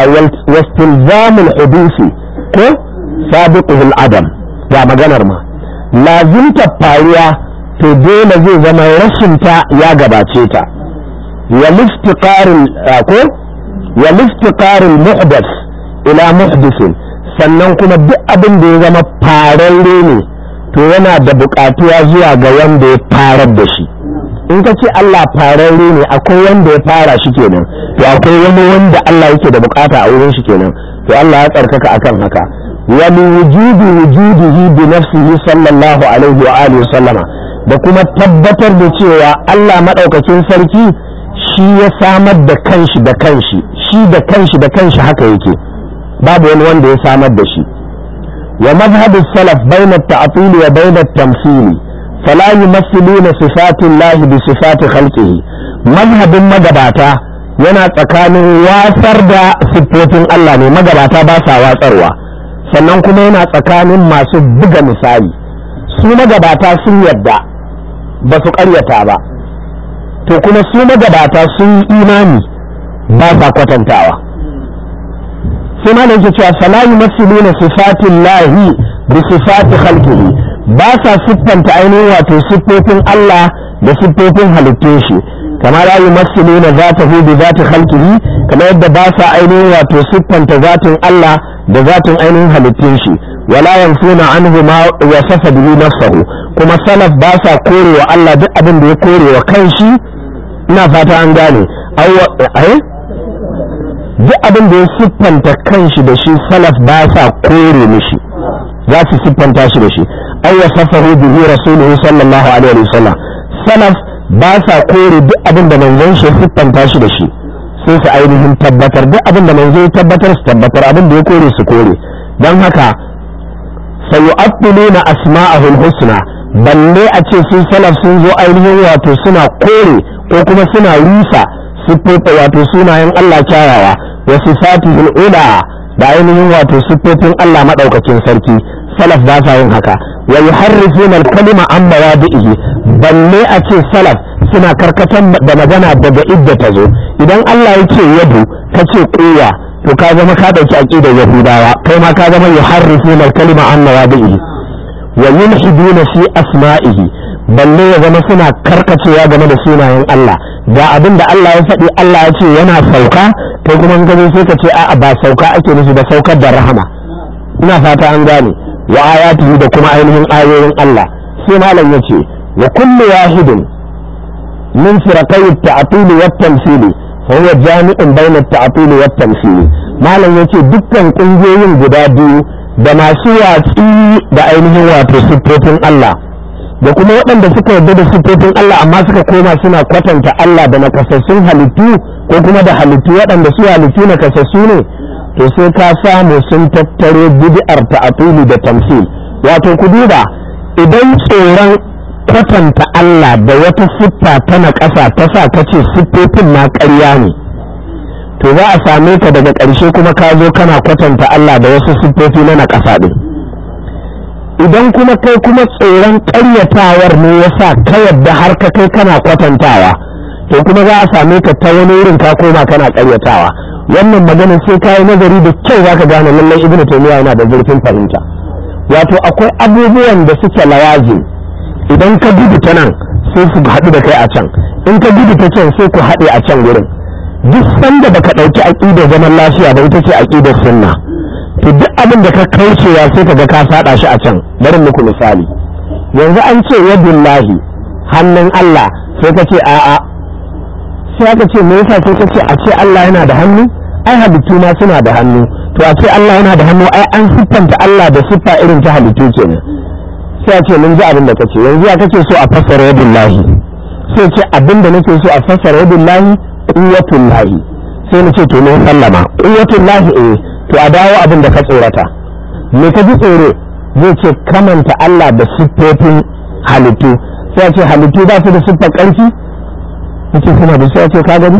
wastalzamul hudusi ko sabiqul adam, ga maganar ma lazimta faruwa to dole zai zama rashin ta ya gabace ta. wa liftiqarul ko wa liftiqarul muhdath ila muhdithin, sannan kuma duk abin da ya zama fararre ne to yana da buƙatuwa zuwa ga wanda ya farar da shi. in ka ce Allah fararre ne, akwai wanda ya fara shi kenan, to akwai wani wanda Allah yake da bukata a wurin shi kenan, to Allah ya tsarkaka akan haka. wa li wujudi wujudihi bi nafsihi sallallahu alaihi wa alihi sallama, da kuma tabbatar da cewa Allah madaukakin sarki shi ya samar da kanshi da kanshi, shi da kanshi da kanshi haka yake, babu wani wanda ya samar da shi. wa madhhabu salaf bayna at-ta'til wa bayna at-tamthil fala yumathiluna sifatillahi bi sifati khalqihi. madhhabin magabata yana tsakanin wasar da siffofin Allah ne, magabata ba sa watsarwa, sannan kuma yana tsakanin masu buga misali. su magabata sun yadda ba su ƙaryata ba, to kuma su magabata sun yi imani ba sa kwatantawa. sai ma nake cewa fala yumathiluna sifatillahi bi sifati khalqihi, ba sa siffanta ainihin wato siffofin Allah da siffofin halittun shi, kama la yumassiluna zatahu bi zati khalqihi, kama yadda ba sa ainihin wato siffanta zatin Allah da zatin ainihin halittun shi. wala yanfuna anhu ma wasafa bihi nafsuhu, kuma salaf ba sa korewa Allah duk abin da ya korewa kanshi. ina fata an gane. ai duk abin da ya siffanta kanshi da shi, salaf ba sa kore mishi, za su siffanta shi da shi. ay wasafahu bihi rasuluhu sallallahu alaihi wasallam, salaf ba sa kore duk abin da manzon shi siffanta shi da shi, sai su ainihin tabbatar. duk abin da manzon ya tabbatar su tabbatar, abin da ya kore su kore. don haka sayu'attiluna asma'ahul husna, balle a ce sun salaf sun zo ainihin wato suna kore ko kuma suna rusa siffofi wato sunayen Allah kyawawa, wa sifatihul ula, da ainihin wato siffofin Allah madaukakin sarki. salaf ba sa yin haka. wa yuharrifuna al-kalima an mawadihi, balle a ce salaf suna karkatar da magana daga idda ta zo. idan Allah yake yadu kace kuwa, to ka zama ka dauki aqidar yahudawa, kai ma ka zama yuharrifuna al-kalima an mawadihi. wa yulhiduna fi asma'ihi, balle ya zama suna karkacewa game da sunayen Allah. ga abin da Allah ya faɗi, Allah ya ce yana sauka, kai kuma in ka zo sai ka ce a'a ba sauka ake nufi ba, saukar da rahama. ina fata an gane. wa ayatihi, da kuma ainihin ayoyin Allah. sai malam yace wa kullu wahidin min firaqai at-ta'til wa at-tamthil fa huwa jami'un bayna at-ta'til wa at-tamthil. malam yace dukkan kungiyoyin guda biyu, da masu watsi da ainihin wato siffofin Allah, da kuma waɗanda suka yarda da siffofin Allah amma suka koma suna kwatanta Allah da nakasassun halittu, ko kuma da halittu waɗanda su halittu na kasassu ne, to sai ka samu sun tattaro bid'ar ta'atuli da tamsil. Wato ku duba, idan tsoron kwatanta Allah da wata siffa ta na ƙasa ta sa ka ce siffofin na ƙarya ne, to za a same ka daga ƙarshe kuma ka zo kana kwatanta Allah da wasu siffofi na na ƙasa ɗin. Idan kuma kai kuma tsoron ƙaryatawar ne ya sa ka yadda har ka kai kana kwatantawa, to kuma za a same ka ta wani wurin ka koma kana ƙaryatawa. Wannan magana sai ka yi nazari da kyau za ka gane lallai Ibn Taymiyyah yana da zurfin fahimta. Wato akwai abubuwan da suke lawaji, idan ka gudu ta nan sai su haɗu da kai a can, in ka gudu ta can sai ku haɗe a can wurin. Duk sanda baka ɗauki aƙidar zaman lafiya ba, ita ce aƙidar sunna, to duk abin da ka kaucewa sai ka ga ka faɗa shi a can. Bari muku misali, yanzu an ce yadullahi, hannun Allah, sai ka ce a'a, sai aka ce me yasa, sai ka ce a ce Allah yana da hannu, ai halittu ma suna da hannu, to a ce Allah yana da hannu ai an siffanta Allah da siffa irin ta halittu kenan. Sai a ce mun ji abin da kace, yanzu ya kace so a fassara yadullahi, sai ce abin da nake so a fassara yadullahi quwwatullahi, sai na ce to mun sallama quwwatullahi, eh to a dawo abin da ka tsorata, me ka ji tsoro? Zai ce kamanta Allah da siffofin halittu, sai a ce halittu ba su da siffar ƙarfi, yace suna da, sai a ce ka gani.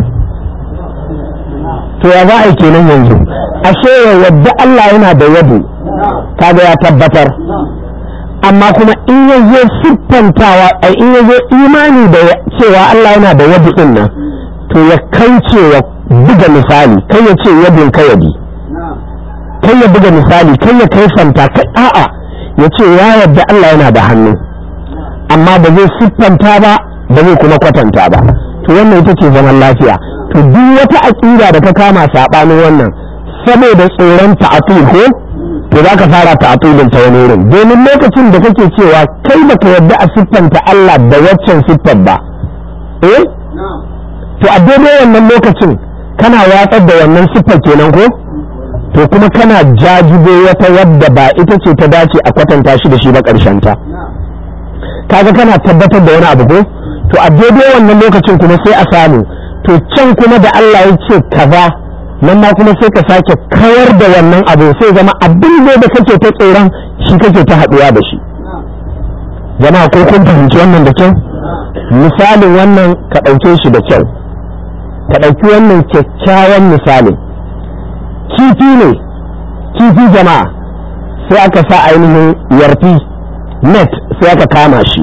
To ya za a yi kenan yanzu? Ashe yadda Allah yana da yadu kaga ya tabbatar, amma kuma in ya zo siffantawa, ai in ya zo imani da cewa Allah yana da yadu din nan, to ya kauce wa buga misali, kai ya ce yadin ka yadi, kai ya buga misali, kai ya kaifanta, kai a'a ya ce ya yadda Allah yana da hannu, amma ba zai siffanta ba, ba zai kuma kwatanta ba. To wannan ita ce zaman lafiya. To duk wata aqida da ka kama sabanin wannan saboda tsoron ta'atul ko, to zaka fara ta'atulin ta wani wurin, domin lokacin da kake cewa kai baka yarda a siffanta Allah da waccan siffar ba, eh to a daidai wannan lokacin kana watsar da wannan siffar kenan ko, to kuma kana jajibo wata wadda ba ita ce ta dace a kwatanta shi da shi ba ƙarshen ta, kaga kana tabbatar da wani abu ko. To a daidai wannan lokacin kuma sai a samu, to can kuma da Allah ya ce kaza, nan ma kuma sai ka sake kawar da wannan abu, sai zama abin ne da kake ta tsoron shi kake ta haɗuwa da shi. Jama'a ko kun fahimci wannan da kyau? Misalin wannan ka ɗauke shi da kyau, ka ɗauki wannan kyakkyawan misalin. Kifi ne, kifi jama'a, sai aka sa ainihin yarfi net, sai aka kama shi,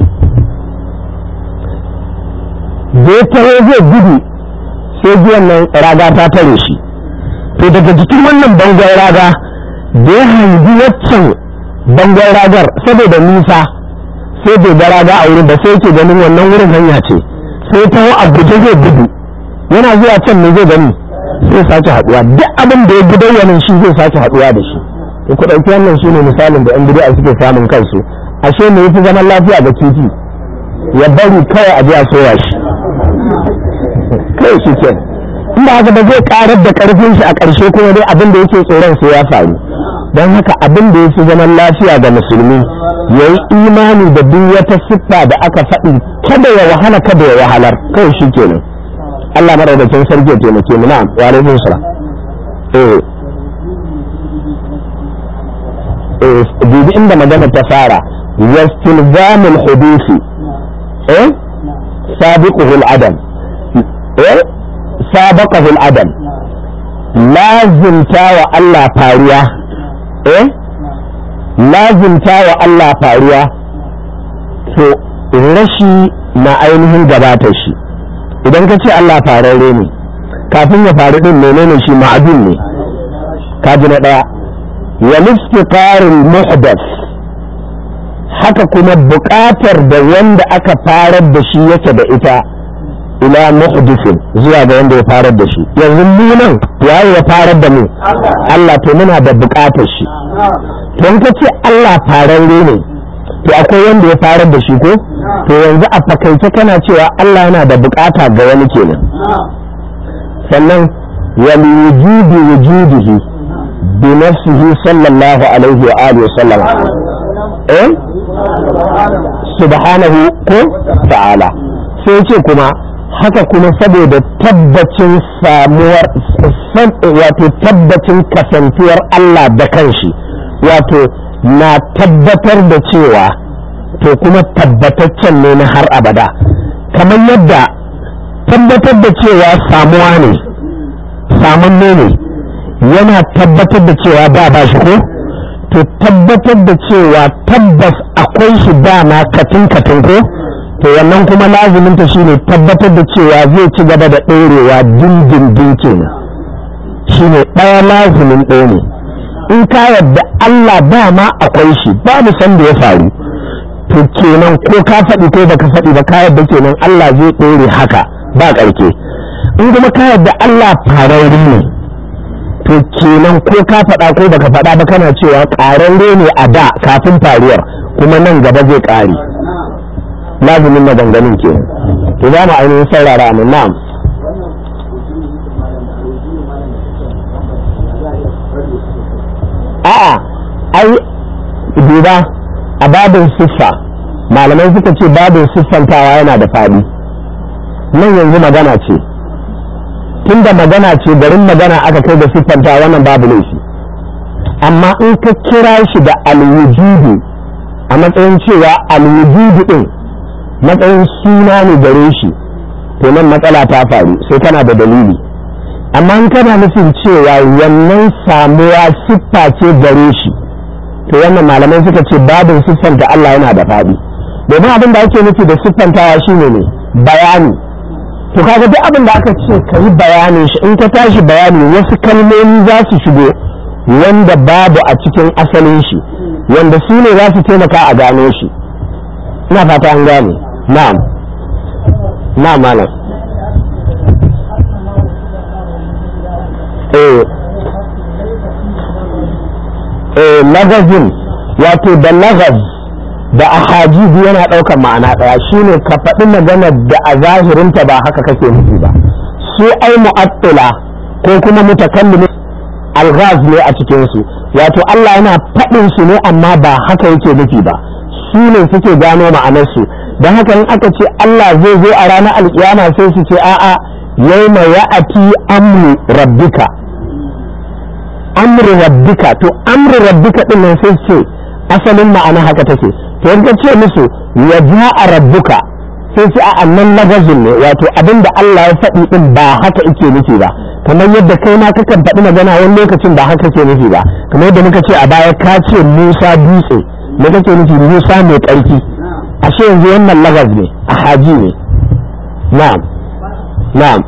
da ya taho zai gudu sai biyan nan raga ta tare shi. To daga jikin wannan bangon raga da ya hangi waccan bangon ragar saboda nisa, sai bai ga raga a wurin da, sai yake ganin wannan wurin hanya ce, sai taho a guje zai gudu, yana zuwa can ne zai gani, sai sake haduwa, duk abin da ya gudu wannan shi zai sake haduwa da shi. To ku ɗauki wannan shine misalin da yan bid'a suke samun kansu. Ashe me yafi zaman lafiya ga kifi? Ya bari kawai a je a soya shi kai shi ke, inda haka ba zai karar da karfin shi a ƙarshe kuma dai abin da yake tsoron sai ya faru. Don haka abin da yake zaman lafiya ga musulmi ya yi imani da duk wata siffa da aka faɗi, kada ya wahala kada ya wahalar, kai shi kenan. Allah madaukakin sarki ya taimake mu. Na'am, wa alaikum salam. eh eh dubi inda magana ta fara, yastilzamul hudusi eh sabiquhu al-adam, eh sabaqahu al-adam, lazimta wa Allah fariya, eh lazimta wa Allah fariya, to rashi na ainihin gabatar shi. Idan ka ce Allah fararre ne, kafin ya faru din menene shi? ma'adun ne. kaji na daya. wal istiqarul muhdath, haka kuma buƙatar da wanda aka farar da shi yake da ita ila muhdithin, zuwa ga wanda ya farar da shi. yanzu mu nan waye ya farar da mu? Allah. To muna da buƙatar shi. to in ka ce Allah fararre ne, to akwai wanda ya farar da shi ko? to yanzu a fakaice kana cewa Allah yana da buƙata ga wani kenan. sannan wal wujudi wujudihi bi nafsihi sallallahu alaihi wa alihi wa sallam, eh subhanahu ko ta'ala. sai ce kuma haka kuma saboda tabbacin samuwar wato tabbacin kasantuwar Allah da kanshi wato na tabbatar da cewa to kuma tabbataccen ne na har abada kamar yadda tabbatar da cewa samuwa ne samanne ne yana tabbatar da cewa ba ba shi ko to tabbatar da cewa tabbas akwai shi dama katin katin ko to wannan kuma laziminta shine tabbatar da cewa zai ci gaba da ɗorewa dindindin kenan shine ɗaya lazimin ɗaya ne in ka yadda Allah dama akwai shi babu san da ya faru to kenan ko ka faɗi ko baka faɗi ba ka yadda kenan Allah zai ɗore haka ba ƙarke in kuma ka yadda Allah fararri ne to kenan ko ka faɗa ko baka faɗa ba kana cewa ƙararre ne a da kafin faruwar kuma nan gaba zai ƙare lazimin maganganun kenan to za mu ainihin saurara mu na'am a'a ai duba a babin siffa malamai suka ce babin siffantawa yana da faɗi nan yanzu magana ce tunda magana ce garin magana aka kai da siffantawa wannan babu laifi amma in ka kira shi da alwujudu a matsayin cewa alwujudu din matsayin suna ne gare shi to nan matsala ta faru sai kana da dalili amma in kana nufin cewa wannan samuwa siffa ce gare shi to wannan malamai suka ce babin siffanta Allah yana da faɗi domin abin da ake nufi da siffantawa shine ne bayani to kaga duk abin da aka ce ka yi bayanin shi in ka tashi bayani wasu kalmomi za su shigo wanda babu a cikin asalin shi wanda su ne za su taimaka a gano shi ina fata an gane na'am na'am malam eh eh lagazin wato da lagaz da ahajibi yana ɗaukar ma'ana ɗaya shine ka faɗi magana da a zahirinta ba haka kake nufi ba su ai mu'attila ko kuma mutakallimin alghaz ne a cikin su wato Allah yana faɗin su ne amma ba haka yake nufi ba su ne suke gano ma'anar su don haka in aka ce Allah zai zo a ranar alkiyama sai su ce a'a yawma ya'ati amru rabbika amru rabbika to amru rabbika din nan sai ce asalin ma'ana haka take to in ka ce musu ya ja'a rabbuka sai ce a annan lagazin ne wato abinda Allah ya faɗi din ba haka yake nufi ba kamar yadda kai ma kakan faɗi magana wani lokacin ba haka ke nufi ba kamar yadda muka ce a baya ka ce Musa dutse me kake nufi Musa mai ƙarfi ashe yanzu wannan lagaz ne a haji ne na'am na'am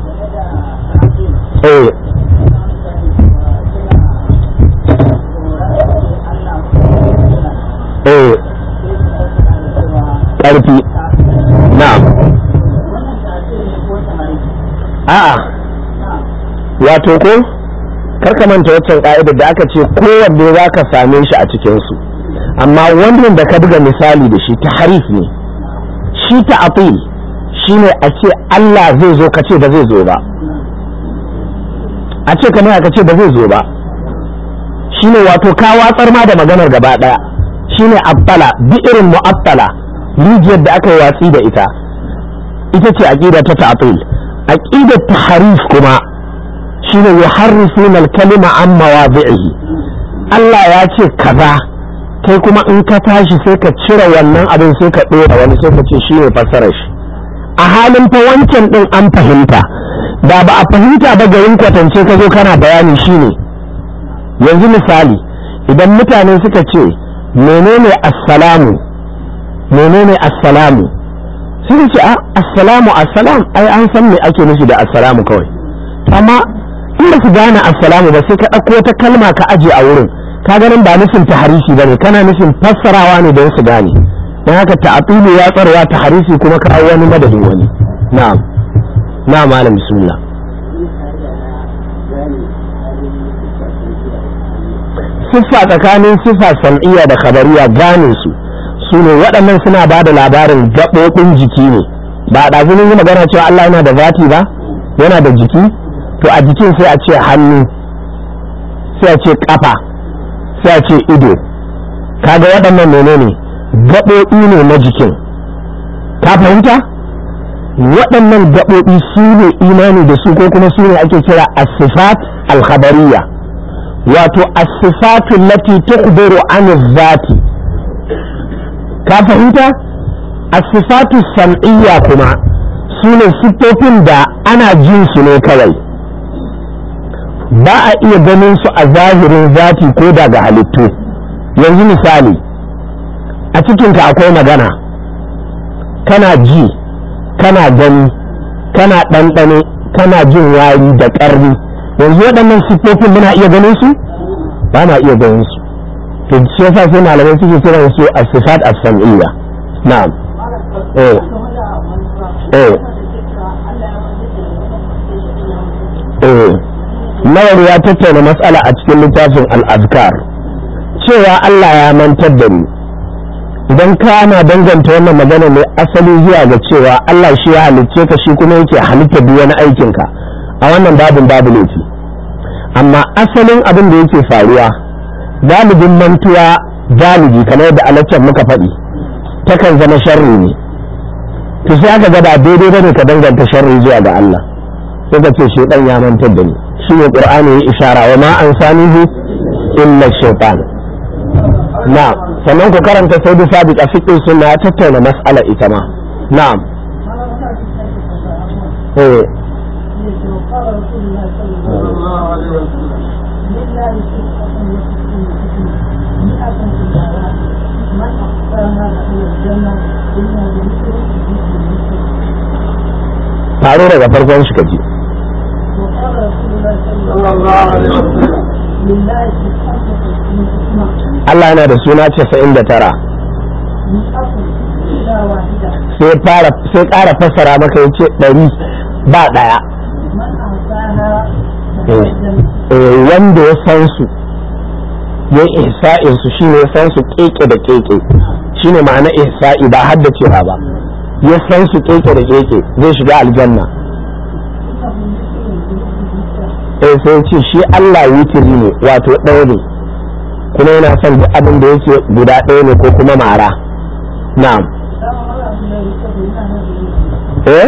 eh eh ƙarfi na'am a'a wato ko karka manta waccan ka'idar da aka ce kowanne za ka same shi a cikinsu amma wannan da ka buga misali da shi ta harif ne shi ta atil shi ne a ce Allah zai zo ka ce ba zai zo ba a ce kamar ka ce ba zai zo ba shi ne wato ka watsar ma da maganar gaba daya shi ne abtala bi irin mu'attala rijiyar da aka yi watsi da ita ita ce aqida ta ta'til aqidar tahrif kuma shine yuharrifuna al-kalima an mawadi'ihi Allah ya ce kaza kai kuma in ka tashi sai ka cire wannan abin sai ka dora wani sai ka ce shine fassarar shi a halin fa wancan din an fahimta da ba a fahimta ba garin kwatance ka zo kana bayani shine yanzu misali idan mutane suka ce menene assalamu menene assalamu sai ce a assalamu assalam ai an san me ake nufi da assalamu kawai amma in ba su gane assalamu ba sai ka ɗauko wata kalma ka aje a wurin ka ganin ba nufin taharishi bane kana nufin fassarawa ne don su gane don haka ta'atulu ya tsarwa taharishi kuma ka wani madadin wani na'am na'am malam bismillah siffa tsakanin siffa sam'iyya da khabariya gane su su ne waɗannan suna ba da labarin gaɓoɓin jiki ne ba a ɗazunin yi magana cewa Allah yana da zati ba yana da jiki to a jikin sai a ce hannu sai a ce ƙafa sai a ce ido kaga waɗannan menene gaɓoɓi ne na jikin ka fahimta waɗannan gaɓoɓi su ne imani da su ko kuma su ne ake kira as-sifat al-khabariyya wato as-sifatu allati tukhbiru an az-zati ka fahimta as-sifatu sam'iyya kuma su ne siffofin da ana jin su ne kawai ba a iya ganin su a zahirin zati ko daga halittu yanzu misali a cikinka akwai magana kana ji kana gani kana ɗanɗano kana jin wari da ƙarni yanzu waɗannan siffofin muna iya ganin su ba na iya ganin su to shi yasa sai malamai suke kiran su as-sifat as-sam'iyya na'am eh eh eh Nawawi ya tattauna matsala a cikin littafin al-azkar cewa Allah ya mantar da ni idan kana danganta wannan magana ne asali zuwa ga cewa Allah shi ya halicce ka shi kuma yake halitta duk wani aikin ka a wannan babin babu laifi amma asalin abin da yake faruwa galibin mantuwa galibi kamar yadda alaccen muka faɗi takan zama sharri ne to sai aka gaba daidai bane ka danganta sharri zuwa ga Allah sai ka ce shedan ya mantar da ni shi ne qur'ani ya ishara wa ma ansanihu illa shaytan na'am sannan ku karanta sai da sabiq a fiqh sunna ya tattauna mas'ala ita ma na'am eh faro daga farkon shi kaji Allah yana da suna casa'in da tara sai fara sai ƙara fassara maka ya ce ɗari ba ɗaya wanda ya san su ya ihsa'in su shine ya san su keke da keke shine ma'ana ihsa'i ba haddacewa ba ya san su keke da keke zai shiga aljanna sai sai ce shi Allah witiri ne wato ɗaya ne kuma yana son duk abin da yake guda ɗaya ne ko kuma mara na'am eh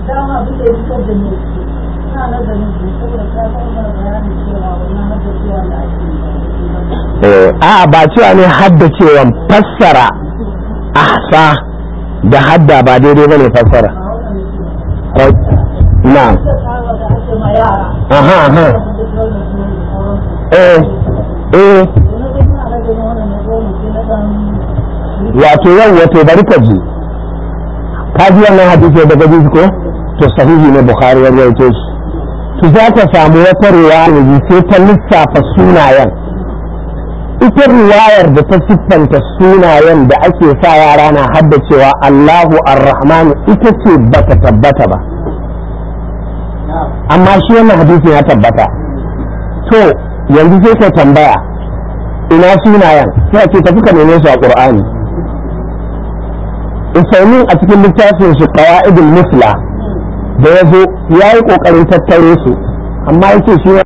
a ba cewa ne haddacewan fassara ahsa da hadda ba daidai bane fassara na'am aha aha eh eh wato yau wato bari ka ji ka ji wannan hadisi daga biyu ko to sahihi ne bukhari ya rawaito shi to za ka samu wata riwaya ne sai ta lissafa sunayen ita riwayar da ta siffanta sunayen da ake sa yara na haddacewa Allahu Ar-Rahman ita ce bata tabbata ba amma shi wannan hadisi ya tabbata to yanzu sai ka tambaya ina sunayen sai a ce tafi ka neme su a Qur'ani Usaimin a cikin littafin shi Qawaidul Musla da yazo yayi kokarin tattare su amma yake shi